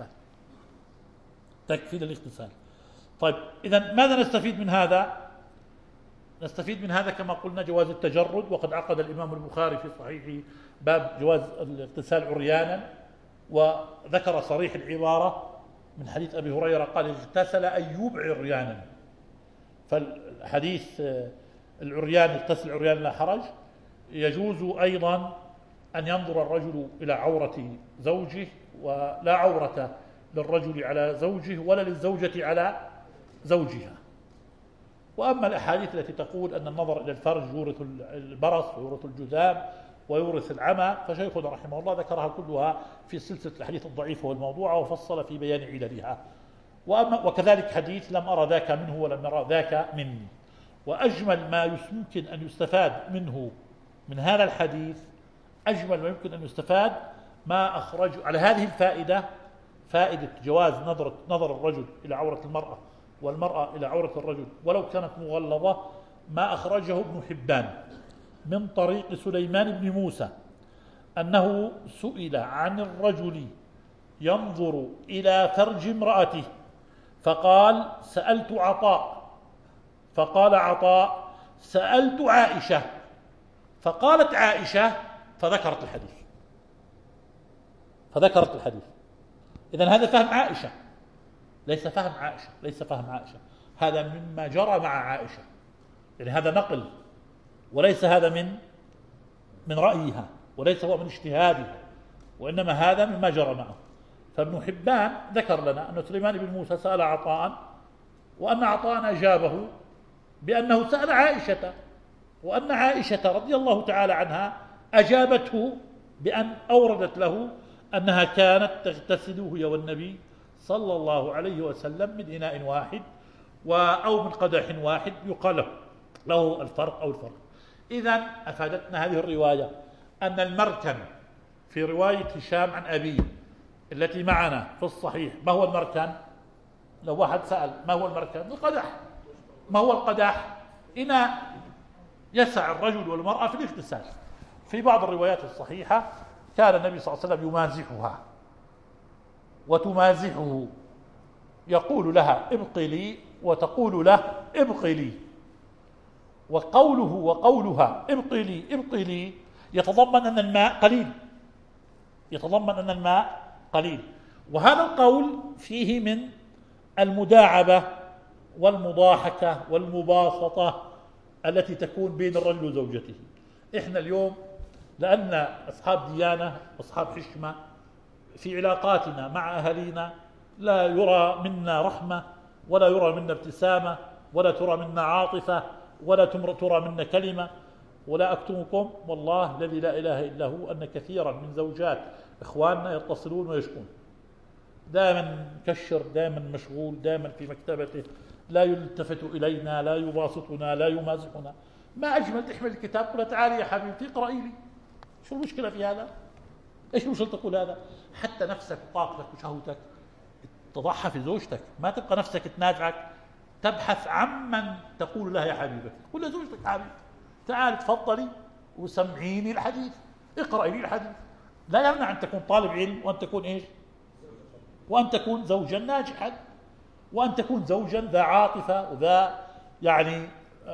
Speaker 1: للاغتسال. طيب، إذا ماذا نستفيد من هذا؟ نستفيد من هذا كما قلنا جواز التجرد، وقد عقد الإمام البخاري في صحيحه باب جواز الاغتسال عريانا، وذكر صريح العبارة من حديث أبي هريرة قال: اغتسل أيوب عريانا. فالحديث العريان يغتسل عريانا لا حرج. يجوز أيضا أن ينظر الرجل إلى عورة زوجه، ولا عورة للرجل على زوجه ولا للزوجة على زوجها. وأما الأحاديث التي تقول أن النظر إلى الفرج يورث البرص ويورث الجذام ويورث العمى، فشيخنا رحمه الله ذكرها كلها في سلسلة الحديث الضعيفة والموضوعة، وفصل في بيان عللها. وكذلك حديث: لم أرى ذاك منه ولم يرى ذاك مني. وأجمل ما يمكن أن يستفاد منه من هذا الحديث، أجمل ما يمكن أن يستفاد ما أخرج على هذه الفائدة، فائدة جواز نظر الرجل إلى عورة المرأة والمرأة إلى عورة الرجل ولو كانت مغلظة، ما أخرجه ابن حبان من طريق سليمان بن موسى أنه سئل عن الرجل ينظر إلى فرج امرأته، فقال: سألت عطاء، فقال عطاء: سألت عائشة، فقالت عائشة، فذكرت الحديث. إذن هذا فهم عائشة، ليس فهم عائشة، هذا مما جرى مع عائشة، يعني هذا نقل، وليس هذا من رأيها، وليس هو من اجتهادها، وإنما هذا مما جرى معه. فابن حبان ذكر لنا أن سليمان بن موسى سأل عطاء وأن عطاء أجابه بأنه سأل عائشة، وأن عائشة رضي الله تعالى عنها أجابته بأن أوردت له أنها كانت تغتسل هي والنبي صلى الله عليه وسلم من إناء واحد أو من قدح واحد يقال له الفرق أو الفرق. إذن أفادتنا هذه الرواية أن المركن في رواية هشام عن أبيه التي معنا في الصحيح. ما هو المركن؟ لو واحد سأل ما هو المركن؟ القدح. ما هو القدح؟ إناء يسع الرجل والمرأة في الاغتسال. في بعض الروايات الصحيحة كان النبي صلى الله عليه وسلم يمازحها وتمازحه، يقول لها ابقي لي وتقول له ابقي لي، وقوله وقولها ابقي لي ابقي لي يتضمن أن الماء قليل، يتضمن أن الماء قليل. وهذا القول فيه من المداعبة والمضاحكة والمباسطة التي تكون بين الرجل وزوجته. إحنا اليوم لأن أصحاب ديانة وأصحاب حشمة في علاقاتنا مع أهالينا لا يرى منا رحمة ولا يرى منا ابتسامة ولا ترى منا عاطفة ولا ترى منا كلمة. ولا أكتمكم والله الذي لا إله إلا هو أن كثيرا من زوجات إخواننا يتصلون ويشكون، دائما مكشر، دائما مشغول، دائما في مكتبته، لا يلتفت إلينا، لا يباسطنا، لا يمازحنا. ما أجمل تحمل الكتاب قل تعالي يا حبيبتي اقرأي لي. شو المشكلة في هذا؟ إيش المشكلة تقول هذا؟ حتى نفسك وطاقتك وشهوتك تضعها في زوجتك، ما تبقى نفسك تنازعك تبحث عمن تقول لها يا حبيبتي. قل لزوجتك حبيبتي تعالي تفضلي وسمعيني الحديث، اقرأي لي الحديث. لا يمنع أن تكون طالب علم وأن تكون إيش؟ وأن تكون زوجا ناجحا، وأن تكون زوجا ذا عاطفة وذا يعني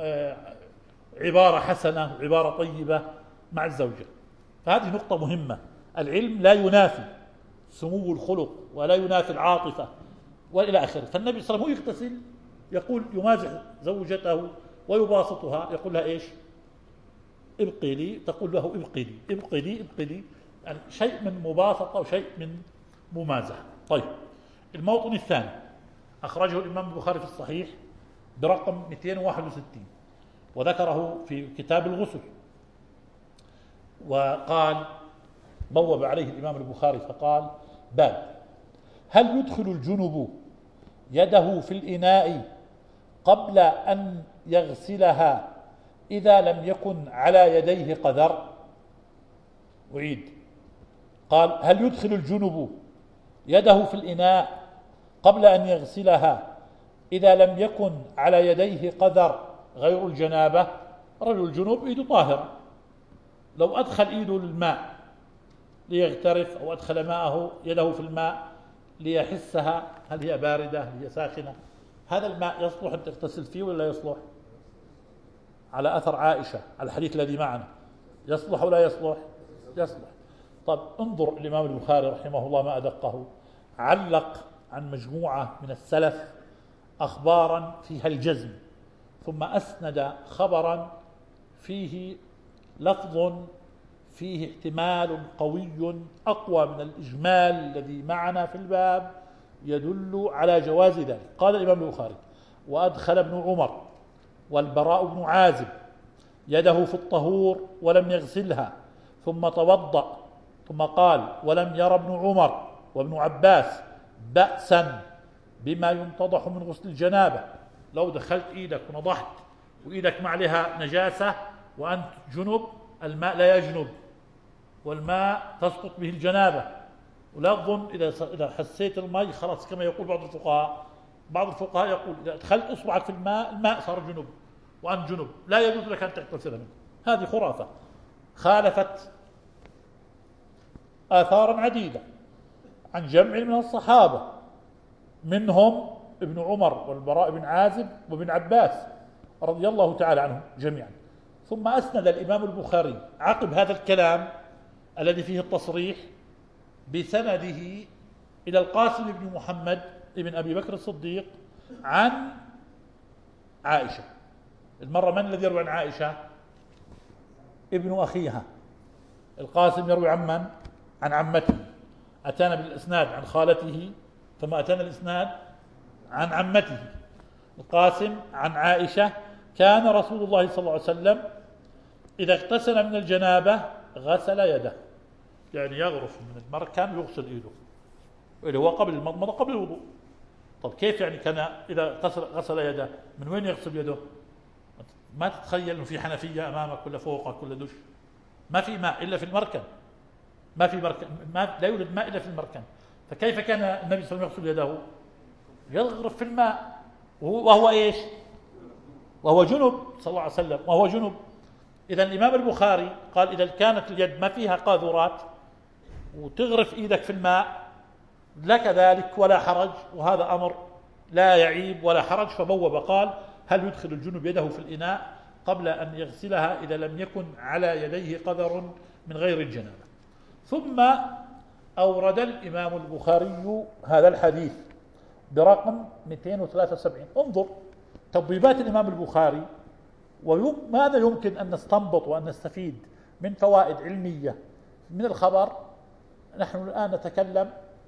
Speaker 1: عبارة حسنة وعبارة طيبة مع الزوجة. فهذه نقطة مهمة. العلم لا ينافي سمو الخلق ولا ينافي العاطفة وإلى آخره. فالنبي صلى الله عليه وسلم يغتسل يقول يمازح زوجته ويباسطها، يقول لها إيش؟ ابقي لي، تقول له ابقي لي ابقي لي ابقي لي، يعني شيء من مباسطة وشيء من ممازحة. طيب، الموطن الثاني أخرجه الإمام البخاري في الصحيح برقم 261 وذكره في كتاب الغسل، وقال بوب عليه الإمام البخاري فقال باب هل يدخل الجنب يده في الإناء قبل أن يغسلها إذا لم يكن على يديه قذر؟ أعيد، قال هل يدخل الجنب يده في الإناء قبل أن يغسلها إذا لم يكن على يديه قذر غير الجنابة؟ رجل الجنوب إيده طاهرة، لو أدخل إيده للماء ليغترف أو أدخل ماءه يده في الماء ليحسها هل هي باردة هل هي ساخنة، هذا الماء يصلح أن تغتسل فيه ولا يصلح؟ على أثر عائشة على الحديث الذي معنا يصلح ولا يصلح؟ يصلح. طب انظر الإمام البخاري رحمه الله ما أدقه، علق عن مجموعة من السلف أخبارا فيها الجزم، ثم أسند خبرا فيه لفظ فيه احتمال قوي أقوى من الإجمال الذي معنا في الباب يدل على جواز ذلك. قال الإمام البخاري وأدخل ابن عمر والبراء بن عازب يده في الطهور ولم يغسلها ثم توضأ، ثم قال ولم ير ابن عمر وابن عباس بأسا بما ينتضح من غسل الجنابة. لو دخلت إيدك ونضحت وإيدك ما عليها نجاسة وأنت جنب، الماء لا يجنب والماء تسقط به الجنابة. ولا تظن إذا حسيت الماء خلاص كما يقول بعض الفقهاء يقول إذا أدخلت أصبعك في الماء صار جنب وأنت جنب، لا يجوز لك أن تغتسل منه. هذه خرافة خالفت آثارا عديدة عن جمع من الصحابة، منهم ابن عمر والبراء بن عازب وابن عباس رضي الله تعالى عنهم جميعا. ثم أسند الإمام البخاري عقب هذا الكلام الذي فيه التصريح بسنده إلى القاسم بن محمد ابن أبي بكر الصديق عن عائشة. المرة من الذي يروي عن عائشة؟ ابن أخيها. القاسم يروي عن من؟ عن عمته. أتانا بالإسناد عن خالته ثم أتانا الإسناد عن عمته. القاسم عن عائشة كان رسول الله صلى الله عليه وسلم إذا اغتسل من الجنابة غسل يده، يعني يغرف من المركن ويغسل يده اللي هو قبل المضمضة قبل الوضوء. طب كيف يعني كان إذا غسل يده من وين يغسل يده؟ ما تتخيل إنه في حنفية أمامك ولا فوقك ولا دش، ما في ماء إلا في المركن، ما في مركن، لا يوجد ماء إلا في المركن. فكيف كان النبي صلى الله عليه وسلم يغسل يده؟ يغرف في الماء وهو إيش؟ وهو جنب صلى الله عليه وسلم، وهو جنب. إذا الإمام البخاري قال إذا كانت اليد ما فيها قاذورات وتغرف إيدك في الماء لك ذلك ولا حرج، وهذا أمر لا يعيب ولا حرج. فبوب قال هل يدخل الجنب يده في الإناء قبل أن يغسلها إذا لم يكن على يديه قدر من غير الجنابة. ثم أورد الإمام البخاري هذا الحديث برقم 273. انظر تبويبات الإمام البخاري وماذا يمكن أن نستنبط وأن نستفيد من فوائد علمية من الخبر. نحن الآن نتكلم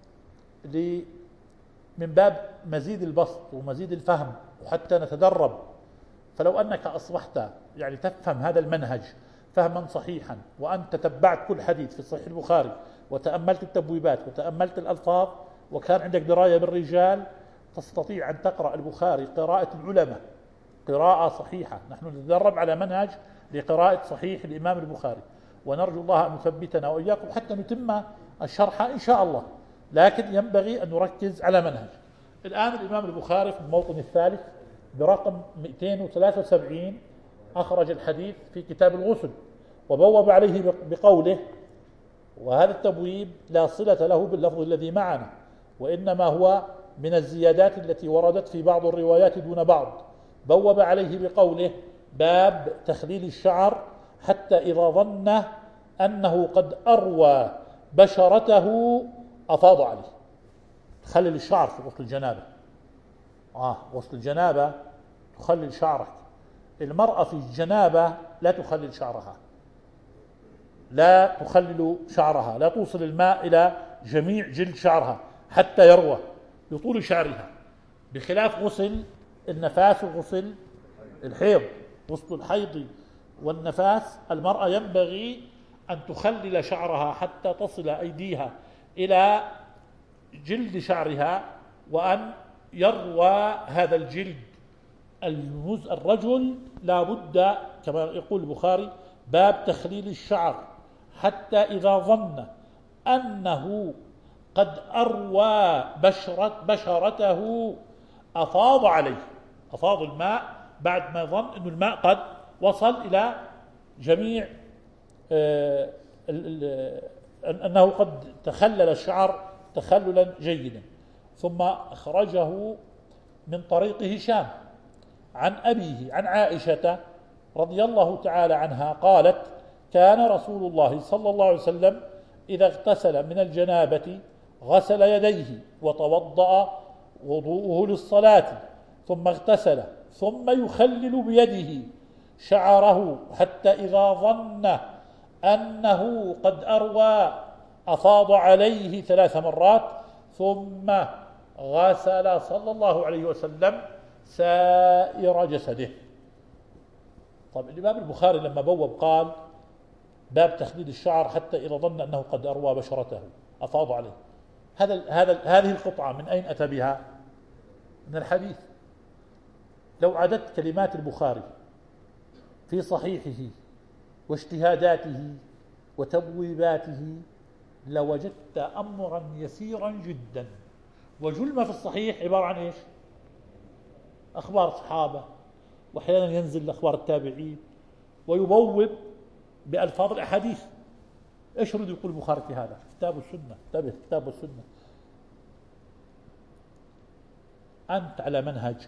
Speaker 1: من باب مزيد البسط ومزيد الفهم وحتى نتدرب. فلو أنك أصبحت يعني تفهم هذا المنهج فهما صحيحا، وأنت تتبعت كل حديث في صحيح البخاري وتأملت التبويبات وتأملت الألفاظ وكان عندك دراية بالرجال، تستطيع أن تقرأ البخاري قراءة العلماء، قراءة صحيحة. نحن نتدرب على منهج لقراءة صحيح الإمام البخاري، ونرجو الله أن يثبتنا وإياكم حتى نتم الشرح إن شاء الله، لكن ينبغي أن نركز على منهج. الآن الإمام البخاري في الموطن الثالث برقم 273 أخرج الحديث في كتاب الغسل، وبوب عليه بقوله، وهذا التبويب لا صلة له باللفظ الذي معنا، وإنما هو من الزيادات التي وردت في بعض الروايات دون بعض. بوب عليه بقوله باب تخليل الشعر حتى إذا ظن أنه قد أروى بشرته أفاض عليه. تخلل الشعر في غسل الجنابة، غسل الجنابة تخلل شعرك. المرأة في الجنابة لا تخلل شعرها، لا تخلل شعرها، لا توصل الماء إلى جميع جلد شعرها حتى يروى بطول شعرها، بخلاف غسل النفاس وغسل الحيض. غسل الحيض والنفاس المرأة ينبغي أن تخلل شعرها حتى تصل أيديها إلى جلد شعرها، وأن يروى هذا الجلد. الرجل لا بد كما يقول البخاري باب تخليل الشعر حتى إذا ظن أنه قد أروى بشرته أفاض عليه، أفاض الماء بعد ما ظن أن الماء قد وصل إلى جميع أنه قد تخلل الشعر تخللا جيدا. ثم أخرجه من طريق هشام عن أبيه عن عائشة رضي الله تعالى عنها قالت كان رسول الله صلى الله عليه وسلم إذا اغتسل من الجنابة غسل يديه وتوضأ وضوءه للصلاة ثم اغتسل ثم يخلل بيده شعره حتى إذا ظن أنه قد أروى أفاض عليه 3 مرات ثم غسل صلى الله عليه وسلم سائر جسده. طيب الإمام البخاري لما بوب قال باب تخليل الشعر حتى إذا ظن أنه قد أروى بشرته أفاض عليه، هذه القطعة من أين أتى بها؟ من الحديث. لو عددت كلمات البخاري في صحيحه واجتهاداته وتبويباته لوجدت أمرا يسيرا جدا. وجل ما في الصحيح عبارة عن إيش؟ أخبار صحابة، وأحيانا ينزل أخبار التابعين ويبوب بألفاظ الأحاديث. إيش يريد يقول البخاري في هذا؟ كتاب السنة، انتبه، كتاب السنة. أنت على منهج،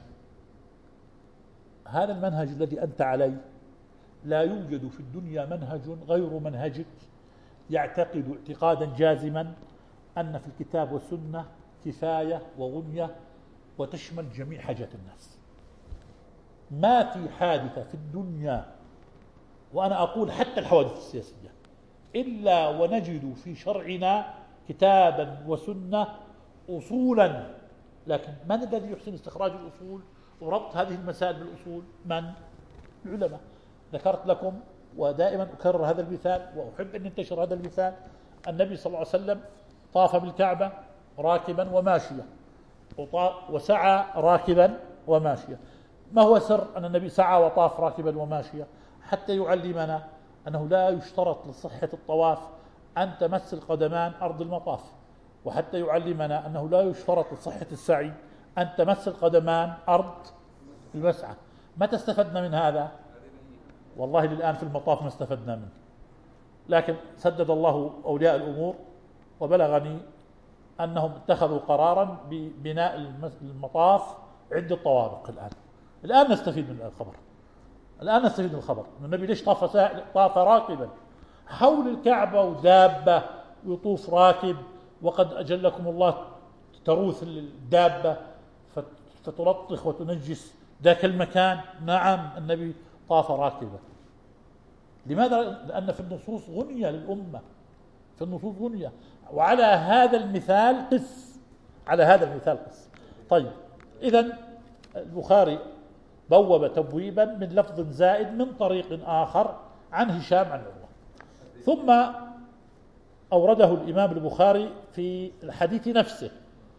Speaker 1: هذا المنهج الذي أنت عليه لا يوجد في الدنيا منهج غير منهجك يعتقد اعتقادا جازما أن في الكتاب والسنة كفاية وغنية وتشمل جميع حاجات الناس. ما في حادثة في الدنيا، وأنا أقول حتى الحوادث السياسية، إلا ونجد في شرعنا كتابا وسنة أصولا. لكن من الذي يحسن استخراج الأصول وربط هذه المسائل بالأصول من؟ العلماء. ذكرت لكم ودائما أكرر هذا المثال وأحب أن ينتشر هذا المثال. النبي صلى الله عليه وسلم طاف بالكعبة راكبا وماشيا، وسعى راكبا وماشيا. ما هو سر أن النبي سعى وطاف راكبا وماشيا؟ حتى يعلمنا أنه لا يشترط لصحة الطواف أن تمس القدمان أرض المطاف، وحتى يعلمنا أنه لا يشترط لصحة السعي أن تمس القدمان أرض المسعى. متى استفدنا من هذا؟ والله للآن في المطاف ما استفدنا منه، لكن سدد الله أولياء الأمور وبلغني أنهم اتخذوا قرارا ببناء المطاف عند الطوارق. الآن نستفيد من الخبر. الآن نستفيد من الخبر. النبي ليش طاف راكبا حول الكعبة ودابة ويطوف راكب، وقد أجلكم الله تروث الدابة فتلطخ وتنجس ذاك المكان. نعم النبي طاف راكبا. لماذا؟ لأن في النصوص غنية للأمة، في النصوص غنية. وعلى هذا المثال قس، على هذا المثال قس. طيب، إذن البخاري بوب تبويبا من لفظ زائد من طريق آخر عن هشام عن عروة، ثم أورده الإمام البخاري في الحديث نفسه.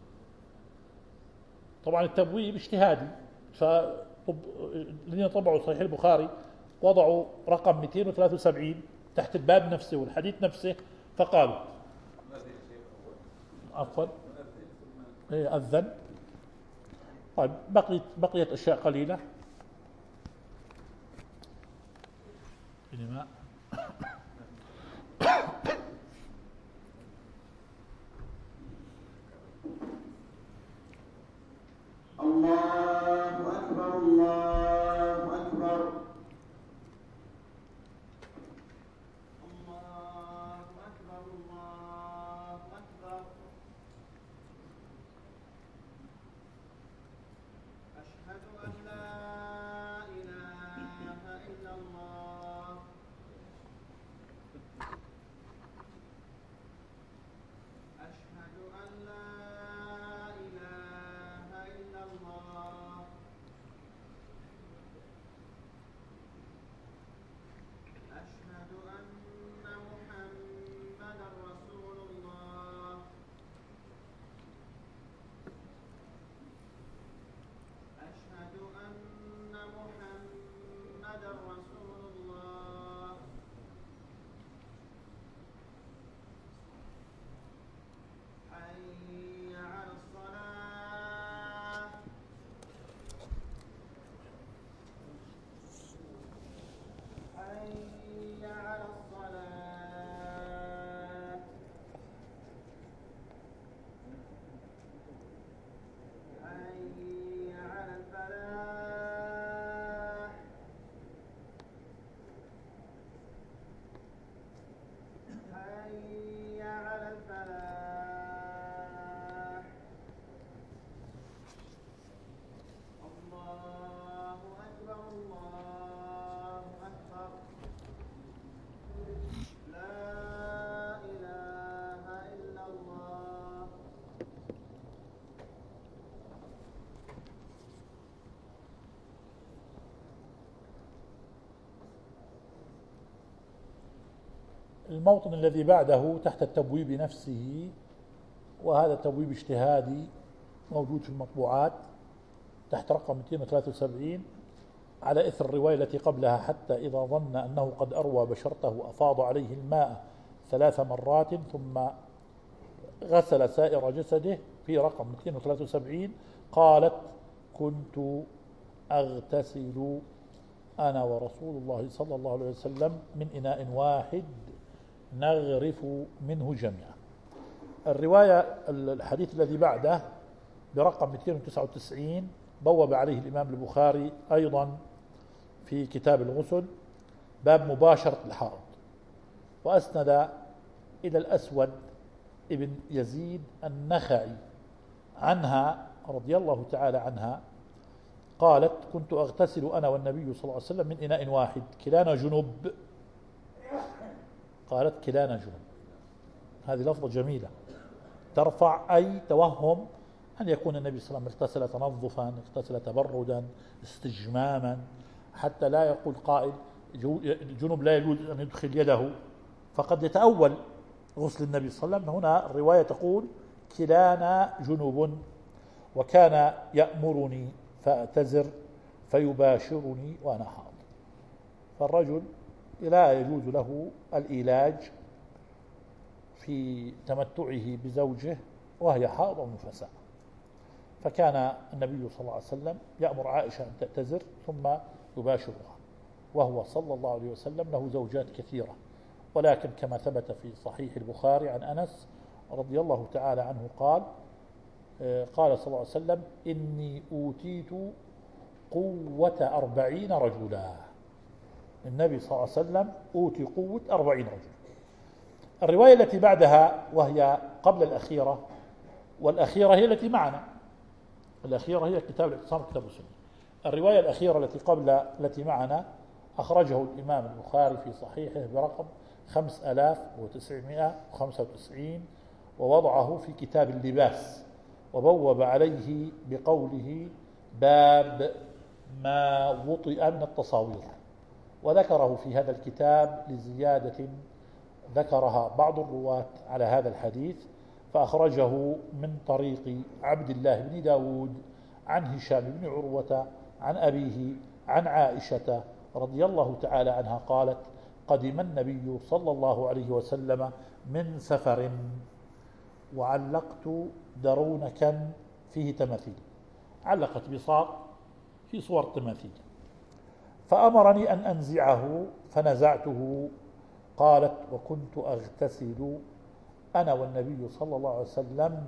Speaker 1: طبعا التبويب اجتهادي، فالذين طبعوا صحيح البخاري وضعوا رقم 273 تحت الباب نفسه والحديث نفسه، فقالوا عفوا أذن. طيب، بقيت أشياء قليلة.
Speaker 4: الله أكبر الله أكبر الله أكبر الله أكبر. أشهد أن لا إله إلا الله. أشهد أن لا إله إلا الله. أشهد أن محمدا رسول الله. أشهد أن محمدا رسول الله. حي على الصلاة. حي على الصلاة. حي على الفلاح. حي على الفلاح. الله أكبر الله أكبر. لا إله إلا الله.
Speaker 1: الموطن الذي بعده تحت التبويب نفسه، وهذا تبويب اجتهادي موجود في المطبوعات تحت رقم 273 على إثر الرواية التي قبلها: حتى إذا ظن أنه قد أروى بشرته أفاض عليه الماء 3 مرات ثم غسل سائر جسده. في رقم 273 قالت: كنت أغتسل أنا ورسول الله صلى الله عليه وسلم من إناء واحد نغرف منه جميعا. الرواية الحديث الذي بعده برقم 299 بوب عليه الإمام البخاري أيضا في كتاب الغسل باب مباشرة الحائض، وأسند إلى الأسود ابن يزيد النخعي عنها رضي الله تعالى عنها قالت: كنت أغتسل أنا والنبي صلى الله عليه وسلم من إناء واحد كلانا جنب. قالت: كلانا جنب. هذه لفظة جميلة ترفع أي توهم أن يكون النبي صلى الله عليه وسلم اغتسل تنظفا، اغتسل تبردا، استجماما، حتى لا يقول قائل الجنوب لا يجوز أن يدخل يده، فقد يتأول غسل النبي صلى الله عليه وسلم. هنا الرواية تقول كلانا جنوب وكان يأمرني فأعتذر فيباشرني وأنا حاضر. فالرجل لا يجوز له الإيلاج في تمتعه بزوجه وهي حائض أو نفساء، فكان النبي صلى الله عليه وسلم يأمر عائشة أن تعتذر ثم يباشرها، وهو صلى الله عليه وسلم له زوجات كثيرة، ولكن كما ثبت في صحيح البخاري عن أنس رضي الله تعالى عنه قال صلى الله عليه وسلم إني أوتيت قوة 40 رجلا. النبي صلى الله عليه وسلم أوتي قوة 40 رجل. الرواية التي بعدها وهي قبل الأخيرة، والأخيرة هي التي معنا، الأخيرة هي كتاب الاعتصام كتاب السنة. الرواية الأخيرة التي معنا أخرجه الإمام البخاري في صحيحه برقم 5995 ووضعه في كتاب اللباس، وبوب عليه بقوله باب ما وطئ من التصاوير، وذكره في هذا الكتاب لزيادة ذكرها بعض الرواة على هذا الحديث، فأخرجه من طريق عبد الله بن داود عن هشام بن عروة عن أبيه عن عائشة رضي الله تعالى عنها قالت قدم النبي صلى الله عليه وسلم من سفر وعلقت درونكا فيه تماثيل، علقت بساط في صور تماثيل، فأمرني أن أنزعه فنزعته. قالت وكنت أغتسل أنا والنبي صلى الله عليه وسلم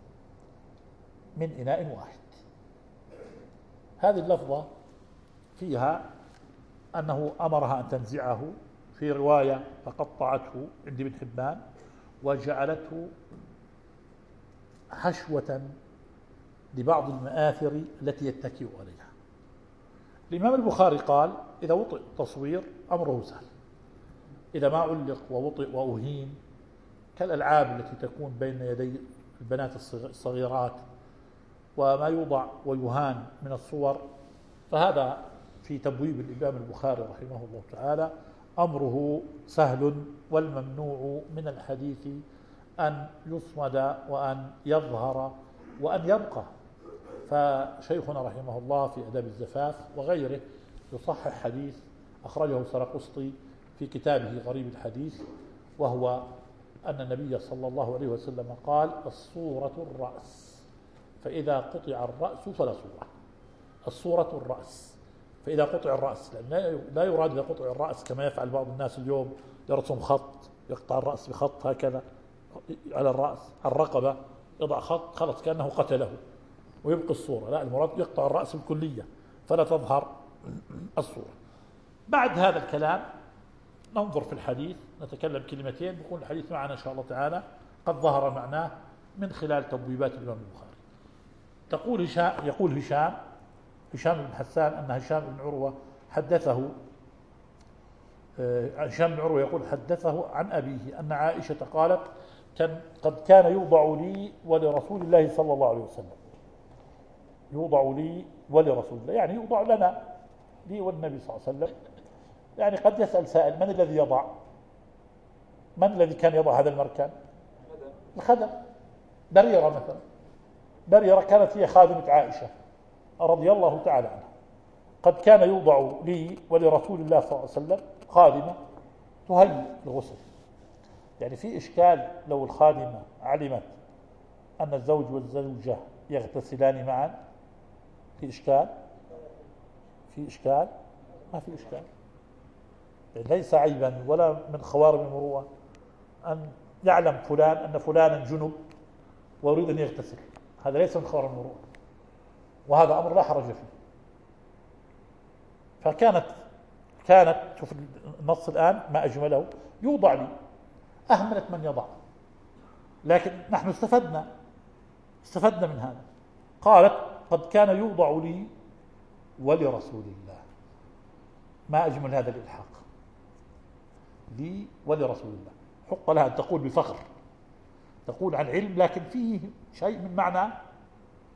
Speaker 1: من إناء واحد. هذه اللفظة فيها أنه أمرها أن تنزعه، في رواية فقطعته عند ابن حبان وجعلته حشوة لبعض المآثر التي يتكئ عليها. الإمام البخاري قال إذا وطئ التصوير أمره سهل، إذا ما علق ووطئ وأهين كالألعاب التي تكون بين يدي البنات الصغيرات وما يوضع ويهان من الصور، فهذا في تبويب الإمام البخاري رحمه الله تعالى أمره سهل. والممنوع من الحديث أن يصمد وأن يظهر وأن يبقى. فشيخنا رحمه الله في آداب الزفاف وغيره يصحح حديث أخرجه سرقسطي في كتابه غريب الحديث، وهو أن النبي صلى الله عليه وسلم قال الصورة الرأس، فإذا قطع الرأس فلا صورة. الصورة الرأس، فإذا قطع الرأس، لأن لا يراد إذا قطع الرأس كما يفعل بعض الناس اليوم، يرسم خط يقطع الرأس بخط هكذا على الرأس، الرقبة يضع خط خلص كأنه قتله ويبقي الصورة. لا، المراد يقطع الرأس بالكلية فلا تظهر الصورة. بعد هذا الكلام ننظر في الحديث، نتكلم كلمتين، بيكون الحديث معنا إن شاء الله تعالى قد ظهر معناه من خلال تبويبات الإمام البخاري. يقول هشام بن حسان أن هشام بن عروة حدثه، هشام بن عروة يقول حدثه عن أبيه أن عائشة قالت قد كان يوضع لي ولرسول الله صلى الله عليه وسلم، يوضع لي ولرسول الله يعني يوضع لنا، لي والنبي صلى الله عليه وسلم. يعني قد يسأل سائل من الذي يضع؟ من الذي كان يضع هذا المركان؟ الخدم. بريرة مثلا، بريرة كانت هي خادمة عائشة رضي الله تعالى عنها، قد كان يوضع لي ولرسول الله صلى الله عليه وسلم خادمة تهيئ الغسل. يعني في إشكال لو الخادمة علمت أن الزوج والزوجة يغتسلان معا، في إشكال؟ ما في إشكال. يعني ليس عيبا ولا من خوارم المروءة أن يعلم فلان أن فلانا جنب ويريد أن يغتسل، هذا ليس من خوارم المروءة، وهذا أمر لا حرج فيه. فكانت شوف النص الآن ما أجمله، يوضع لي، أهملت من يضع، لكن نحن استفدنا من هذا. قالت قد كان يوضع لي ولرسول الله، ما أجمل هذا الإلحاق، لي ولرسول الله. حق لها أن تقول بفخر، تقول عن علم، لكن فيه شيء من معنى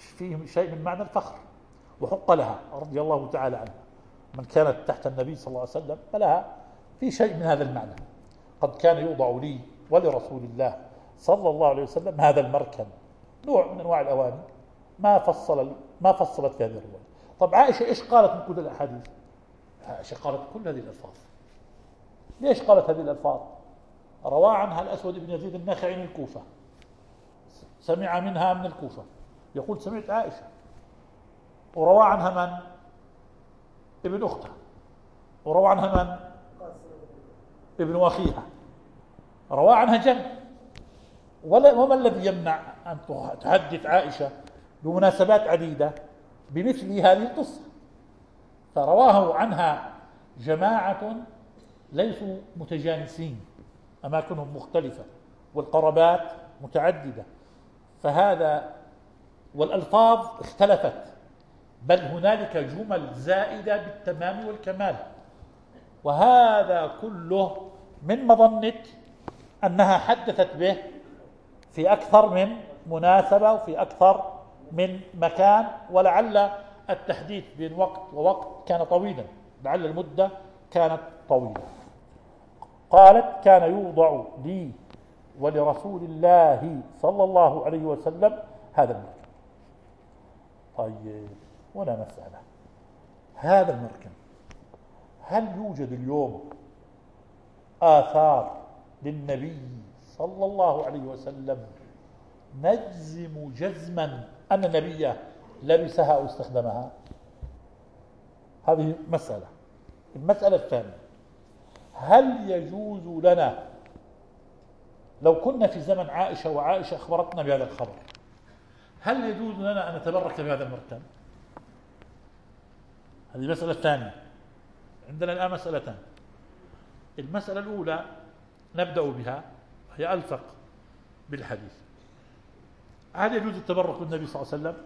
Speaker 1: فيه شيء من معنى الفخر، وحق لها رضي الله تعالى عنها، من كانت تحت النبي صلى الله عليه وسلم فلها في شيء من هذا المعنى. قد كان يوضع لي ولرسول الله صلى الله عليه وسلم هذا المركب، نوع من أنواع الأواني ما فصلت في هذه الرواية. طب عائشة إيش قالت من كل الأحاديث؟ عائشة قالت كل هذه الألفاظ. ليش قالت هذه الألفاظ؟ روى عنها الأسود بن يزيد النخعي من الكوفة، سمع منها من الكوفة، يقول سمعت عائشة. وروى عنها من؟ ابن أختها. وروى عنها من؟ ابن أخيها. روى عنها جمع. وما الذي يمنع أن تحدث عائشة بمناسبات عديدة بمثل هذه القصة؟ فرواه عنها جماعة ليسوا متجانسين، أماكنهم مختلفة والقربات متعددة، فهذا والألفاظ اختلفت، بل هنالك جمل زائدة بالتمام والكمال، وهذا كله من مظنة أنها حدثت به في أكثر من مناسبة وفي أكثر من مكان، ولعل التحديث بين وقت ووقت كان طويلا، لعل المدة كانت طويلة. قالت كان يوضع لي ولرسول الله صلى الله عليه وسلم هذا المركب. طيب هنا مسألة، هذا المركب هل يوجد اليوم آثار للنبي صلى الله عليه وسلم نجزم جزما أن النبي لبسها أو استخدمها؟ هذه مسألة. المسألة الثانية، هل يجوز لنا لو كنا في زمن عائشة وعائشة أخبرتنا بهذا الخبر، هل يجوز لنا أن نتبرك بهذا المركب؟ هذه المسألة الثانية. عندنا الآن مسألتان. المسألة الأولى نبدأ بها، هي ألفق بالحديث. هل يجوز التبرك بالنبي صلى الله عليه وسلم؟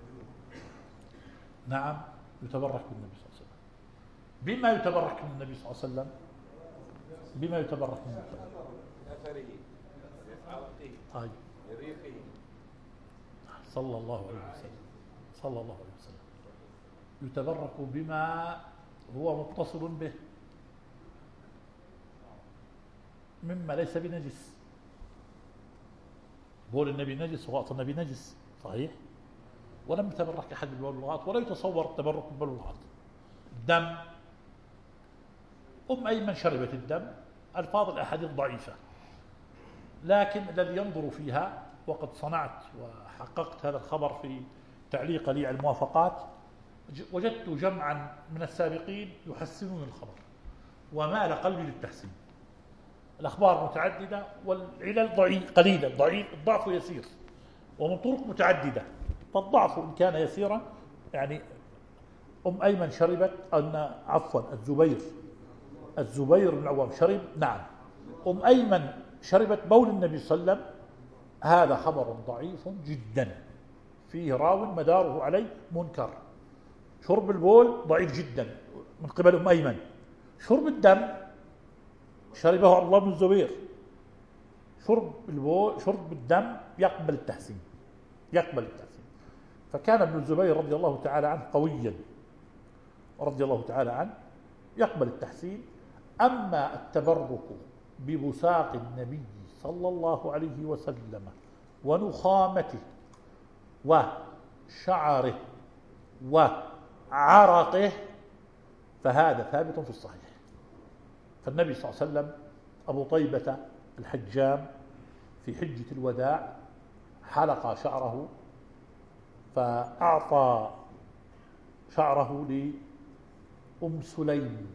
Speaker 1: نعم، يتبرك بالنبي صلى الله عليه وسلم. بما يتبرك من النبي صلى الله عليه وسلم؟ بما يتبرك من النبي طيب صلى الله عليه وسلم، صلى الله عليه وسلم يتبرك بما هو متصل به مما ليس بنجس. بول النبي نجس وغائط النبي نجس، صحيح، ولم يتبرك أحد بالبول والغائط، ولا يتصور التبرك بالبول والغائط. الدم، أيمن شربت الدم، ألفاظ الأحاديث ضعيفة، لكن الذي ينظر فيها، وقد صنعت وحققت هذا الخبر في تعليق لي على الموافقات، وجدت جمعا من السابقين يحسنون الخبر ومال قلبي للتحسين. الأخبار متعددة والعلل قليلة، الضعف يسير، ومن طرق متعددة، فالضعف إن كان يسيرا يعني أيمن شربت الزبير بن العوام شرب، نعم، أيمن شربت بول النبي صلى الله عليه وسلم، هذا خبر ضعيف جدا فيه راو مداره عليه منكر. شرب البول ضعيف جدا من قبل أيمن. شرب الدم شربه عبد الله بن الزبير. شرب الدم يقبل التحسين. فكان ابن الزبير رضي الله تعالى عنه قويا، رضي الله تعالى عنه، يقبل التحسين. أما التبرك ببساق النبي صلى الله عليه وسلم ونخامته وشعره وعرقه فهذا ثابت في الصحيح. فالنبي صلى الله عليه وسلم أبو طيبة الحجام في حجة الوداع حلق شعره، فأعطى شعره لأم سليم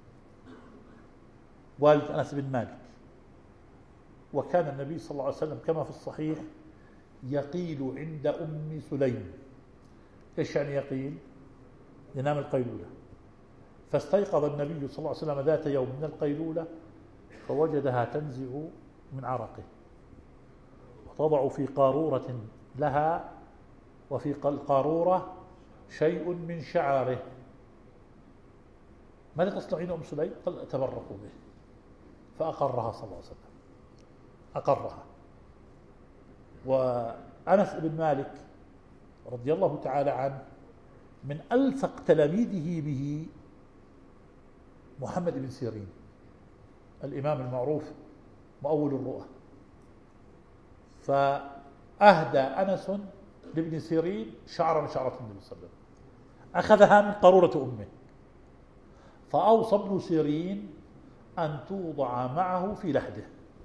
Speaker 1: والد أنس بن مالك. وكان النبي صلى الله عليه وسلم كما في الصحيح يقيل عند أم سليم. إيش يعني يقيل؟ ينام القيلولة. فاستيقظ النبي صلى الله عليه وسلم ذات يوم من القيلولة فوجدها تنزع من عرقه وتضع في قارورة لها، وفي القارورة شيء من شعره. ماذا تصنعين أم سليم؟ قال تبركوا به. فأقرها صلى الله عليه وسلم، أقرها. وأنس بن مالك رضي الله تعالى عنه من ألصق تلاميذه به محمد بن سيرين الإمام المعروف مؤول الرؤى. فأهدى أنس لابن سيرين شعرا من شعرات النبي صلى الله عليه وسلم، أخذها من قارورة أمه، فأوصى ابن سيرين أن توضع معه في لحده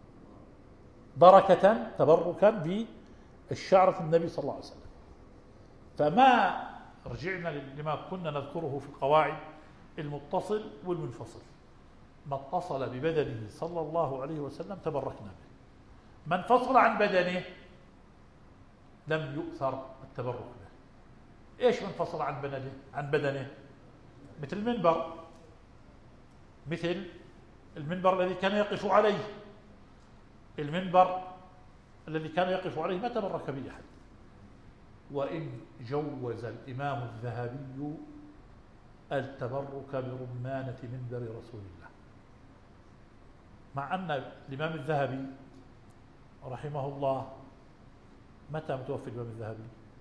Speaker 1: بركة تبركا بالشعرة النبي صلى الله عليه وسلم. فما رجعنا لما كنا نذكره في القواعد المتصل والمنفصل. ما اتصل ببدنه صلى الله عليه وسلم تبركنا به، ما انفصل عن بدنه لم يؤثر التبرك به. ايش من انفصل عن بدنه؟ مثل المنبر، مثل المنبر الذي كان يقف عليه. المنبر الذي كان يقف عليه ما تبرك به أحد. وإن جوز الإمام الذهبي التبرك برمانة منبر رسول الله، مع أن الإمام الذهبي رحمه الله متى متوفي الإمام الذهبي؟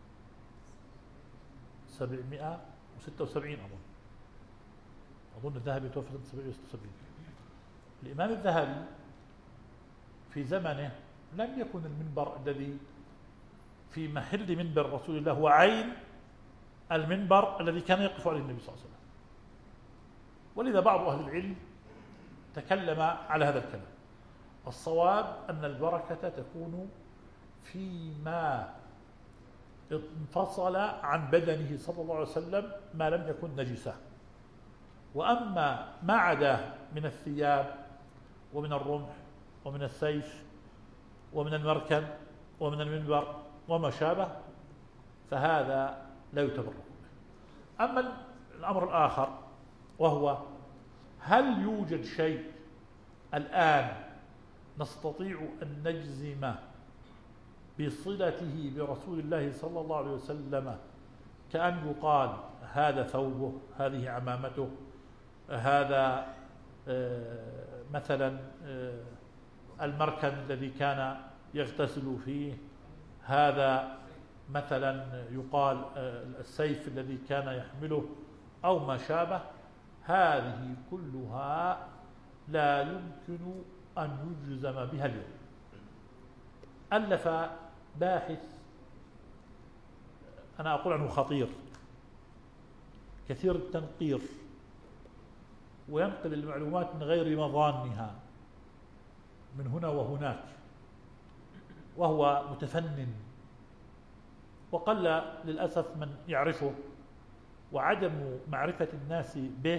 Speaker 1: 776 أظن الذهبي توفي 776. الإمام الذهبي في زمنه لم يكن المنبر الذي في محل منبر رسول الله هو عين المنبر الذي كان يقف عليه النبي صلى الله عليه وسلم. ولذا بعض أهل العلم تكلم على هذا الكلام. الصواب أن البركة تكون فيما انفصل عن بدنه صلى الله عليه وسلم ما لم يكن نجسا. وأما ما عداه من الثياب ومن الرمح ومن السيف ومن المركن ومن المنبر وما شابه فهذا لا يتبرك به. أما الأمر الآخر وهو هل يوجد شيء الآن نستطيع أن نجزم بصلته برسول الله صلى الله عليه وسلم كأن يقال هذا ثوبه، هذه عمامته، هذا مثلا المركن الذي كان يغتسل فيه، هذا مثلا يقال السيف الذي كان يحمله أو ما شابه؟ هذه كلها لا يمكن أن يجزم بها اليوم. ألف باحث أنا أقول عنه خطير كثير التنقير وينقل المعلومات من غير مظانها من هنا وهناك، وهو متفنن وقل للأسف من يعرفه، وعدم معرفة الناس به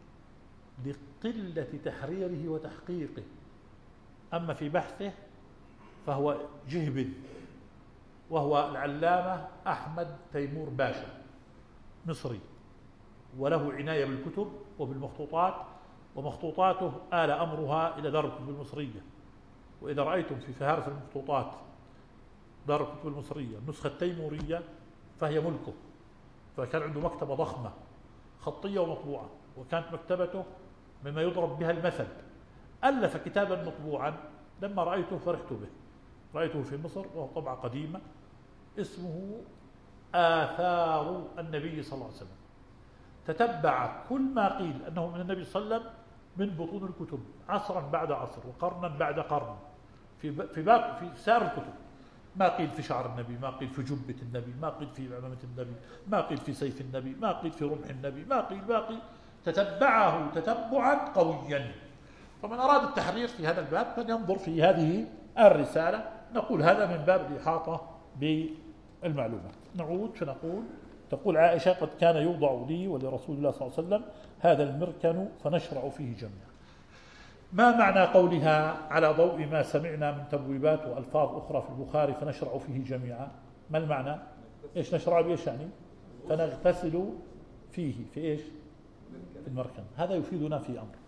Speaker 1: لقلة تحريره وتحقيقه. أما في بحثه فهو جهبذ، وهو العلامة أحمد تيمور باشا مصري، وله عناية بالكتب وبالمخطوطات، ومخطوطاته آل أمرها إلى دار الكتب المصرية. وإذا رأيتم في فهارس المخطوطات دار الكتب المصرية النسخة التيمورية فهي ملكه، فكان عنده مكتبة ضخمة خطية ومطبوعة، وكانت مكتبته مما يضرب بها المثل. ألف كتابا مطبوعا لما رأيته فرحت به، رأيته في مصر وهو طبعة قديمة اسمه آثار النبي صلى الله عليه وسلم. تتبع كل ما قيل أنه من النبي صلى الله عليه وسلم من بطون الكتب عصرا بعد عصر وقرنا بعد قرن في سائر الكتب، ما قيل في شعر النبي، ما قيل في جبة النبي، ما قيل في عمامة النبي، ما قيل في سيف النبي، ما قيل في رمح النبي، ما قيل تتبعه تتبعا قويا. فمن أراد التحرير في هذا الباب فلينظر في هذه الرسالة. نقول هذا من باب الإحاطة بالمعلومات. نعود فنقول تقول عائشة قد كان يوضع لي ولرسول الله صلى الله عليه وسلم هذا المركن فنشرع فيه جميعا. ما معنى قولها على ضوء ما سمعنا من تبويبات وألفاظ أخرى في البخاري فنشرع فيه جميعا؟ ما المعنى؟ إيش نشرع بإيش يعني؟ فنغتسل فيه في إيش؟ في المركن. هذا يفيدنا في أمر،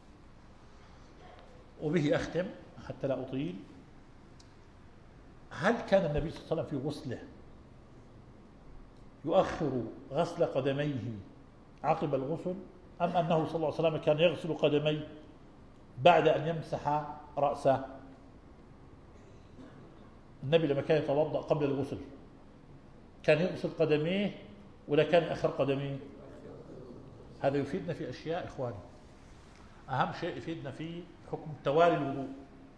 Speaker 1: وبه أختم حتى لا أطيل. هل كان النبي صلى الله عليه وسلم في غسله يؤخر غسل قدميه عقب الغسل، أم أنه صلى الله عليه وسلم كان يغسل قدميه بعد أن يمسح رأسه؟ النبي لما كان يتوضأ قبل الغسل كان يغسل قدميه ولا كان يأخر قدميه؟ هذا يفيدنا في أشياء إخواني. أهم شيء يفيدنا في حكم توالي الوضوء.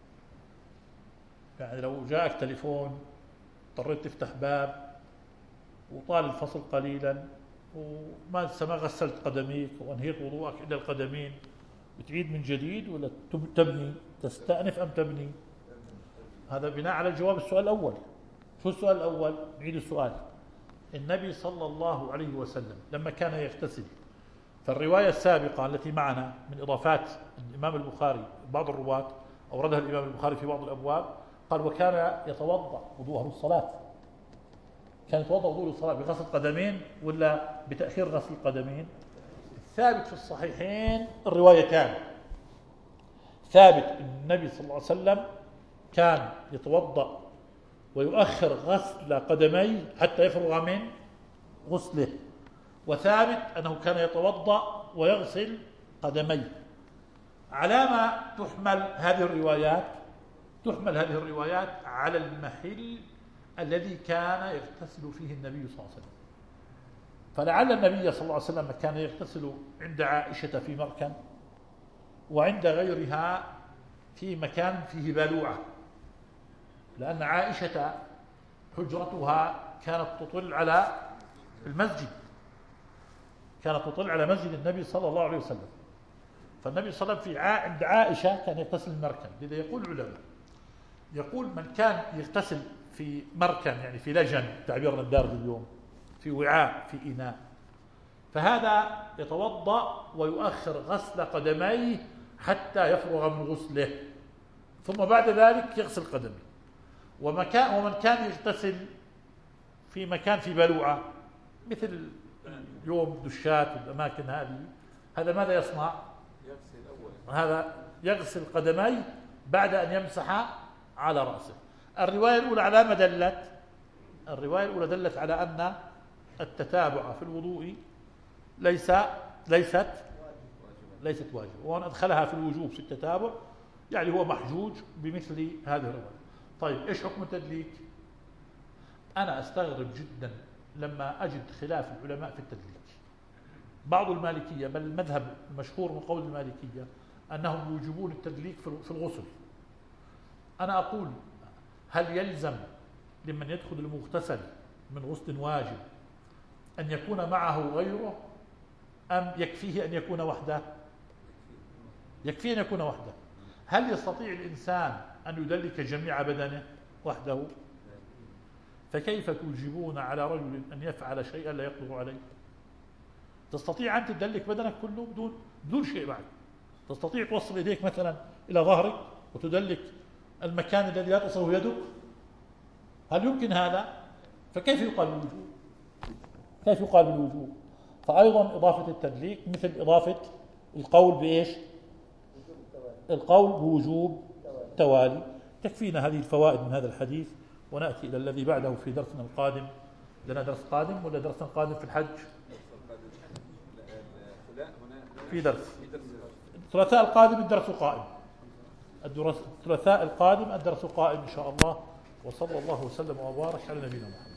Speaker 1: يعني لو جاءك تليفون اضطريت تفتح باب وطال الفصل قليلا وما غسلت قدميك وأنهيت وضوءك إلى القدمين، بتعيد من جديد ولا تبني؟ تستأنف أم تبني؟ هذا بناء على جواب السؤال الأول. شو السؤال الأول؟ نعيد السؤال. النبي صلى الله عليه وسلم لما كان يغتسل، فالرواية السابقة التي معنا من إضافات الإمام البخاري بعض الرواة أوردها الإمام البخاري في بعض الأبواب، قال وكان يتوضأ وضوءه للصلاة. كان يتوضأ وضوءه للصلاة بغسل قدمين ولا بتأخير غسل القدمين؟ ثابت في الصحيحين الروايتان، ثابت أن النبي صلى الله عليه وسلم كان يتوضأ ويؤخر غسل قدميه حتى يفرغ من غسله، وثابت أنه كان يتوضأ ويغسل قدميه. على ما تحمل هذه الروايات؟ تحمل هذه الروايات على المحل الذي كان يغتسل فيه النبي صلى الله عليه وسلم. فلعل النبي صلى الله عليه وسلم كان يغتسل عند عائشة في مركن، وعند غيرها في مكان فيه بلوعة، لأن عائشة حجرتها كانت تطل على المسجد، كانت تطل على مسجد النبي صلى الله عليه وسلم. فالنبي صلى الله عليه وسلم عند عائشة كان يغتسل المركن. لذا يقول العلماء، يقول من كان يغتسل في مركن يعني في لجن تعبيرنا الدارج اليوم، في وعاء في إناء، فهذا يتوضأ ويؤخر غسل قدميه حتى يفرغ من غسله، ثم بعد ذلك يغسل قدمه. ومن كان يغتسل في مكان في بلوعة مثل اليوم دشات والأماكن هذه، هذا ماذا يصنع؟ هذا يغسل قدميه بعد أن يمسح على رأسه. الرواية الأولى على ما دلت؟ الرواية الأولى دلت على أن التتابع في الوضوء ليست واجبة، وأن أدخلها في الوجوب في التتابع يعني هو محجوج بمثل هذه الرواية. طيب إيش حكم التدليك؟ أنا أستغرب جدا لما أجد خلاف العلماء في التدليك. بعض المالكية، بل المذهب المشهور من قول المالكية أنهم يوجبون التدليك في الغسل. أنا أقول هل يلزم لمن يدخل المغتسل من غسل واجب أن يكون معه غيره، أم يكفيه أن يكون وحده؟ يكفيه أن يكون وحده. هل يستطيع الإنسان أن يدلك جميع بدنه وحده؟ فكيف توجبون على رجل أن يفعل شيئا لا يقدر عليه؟ تستطيع أن تدلك بدنك كله بدون شيء بعد. تستطيع توصل يديك مثلا إلى ظهرك وتدلك المكان الذي لا تصله يدك؟ هل يمكن هذا؟ فكيف يقال بالوجوب؟ كيف يقال بالوجوب؟ فأيضا إضافة التدليك مثل إضافة القول بإيش؟ القول بوجوب توالي. تكفينا هذه الفوائد من هذا الحديث، ونأتي إلى الذي بعده في درسنا القادم. لنا درس قادم ولا درسنا القادم في الحج؟ في درس الثلاثاء القادم الدرس قائم. الثلاثاء القادم الدرس قائم إن شاء الله. وصلى الله وسلم وبارك على نبينا محمد.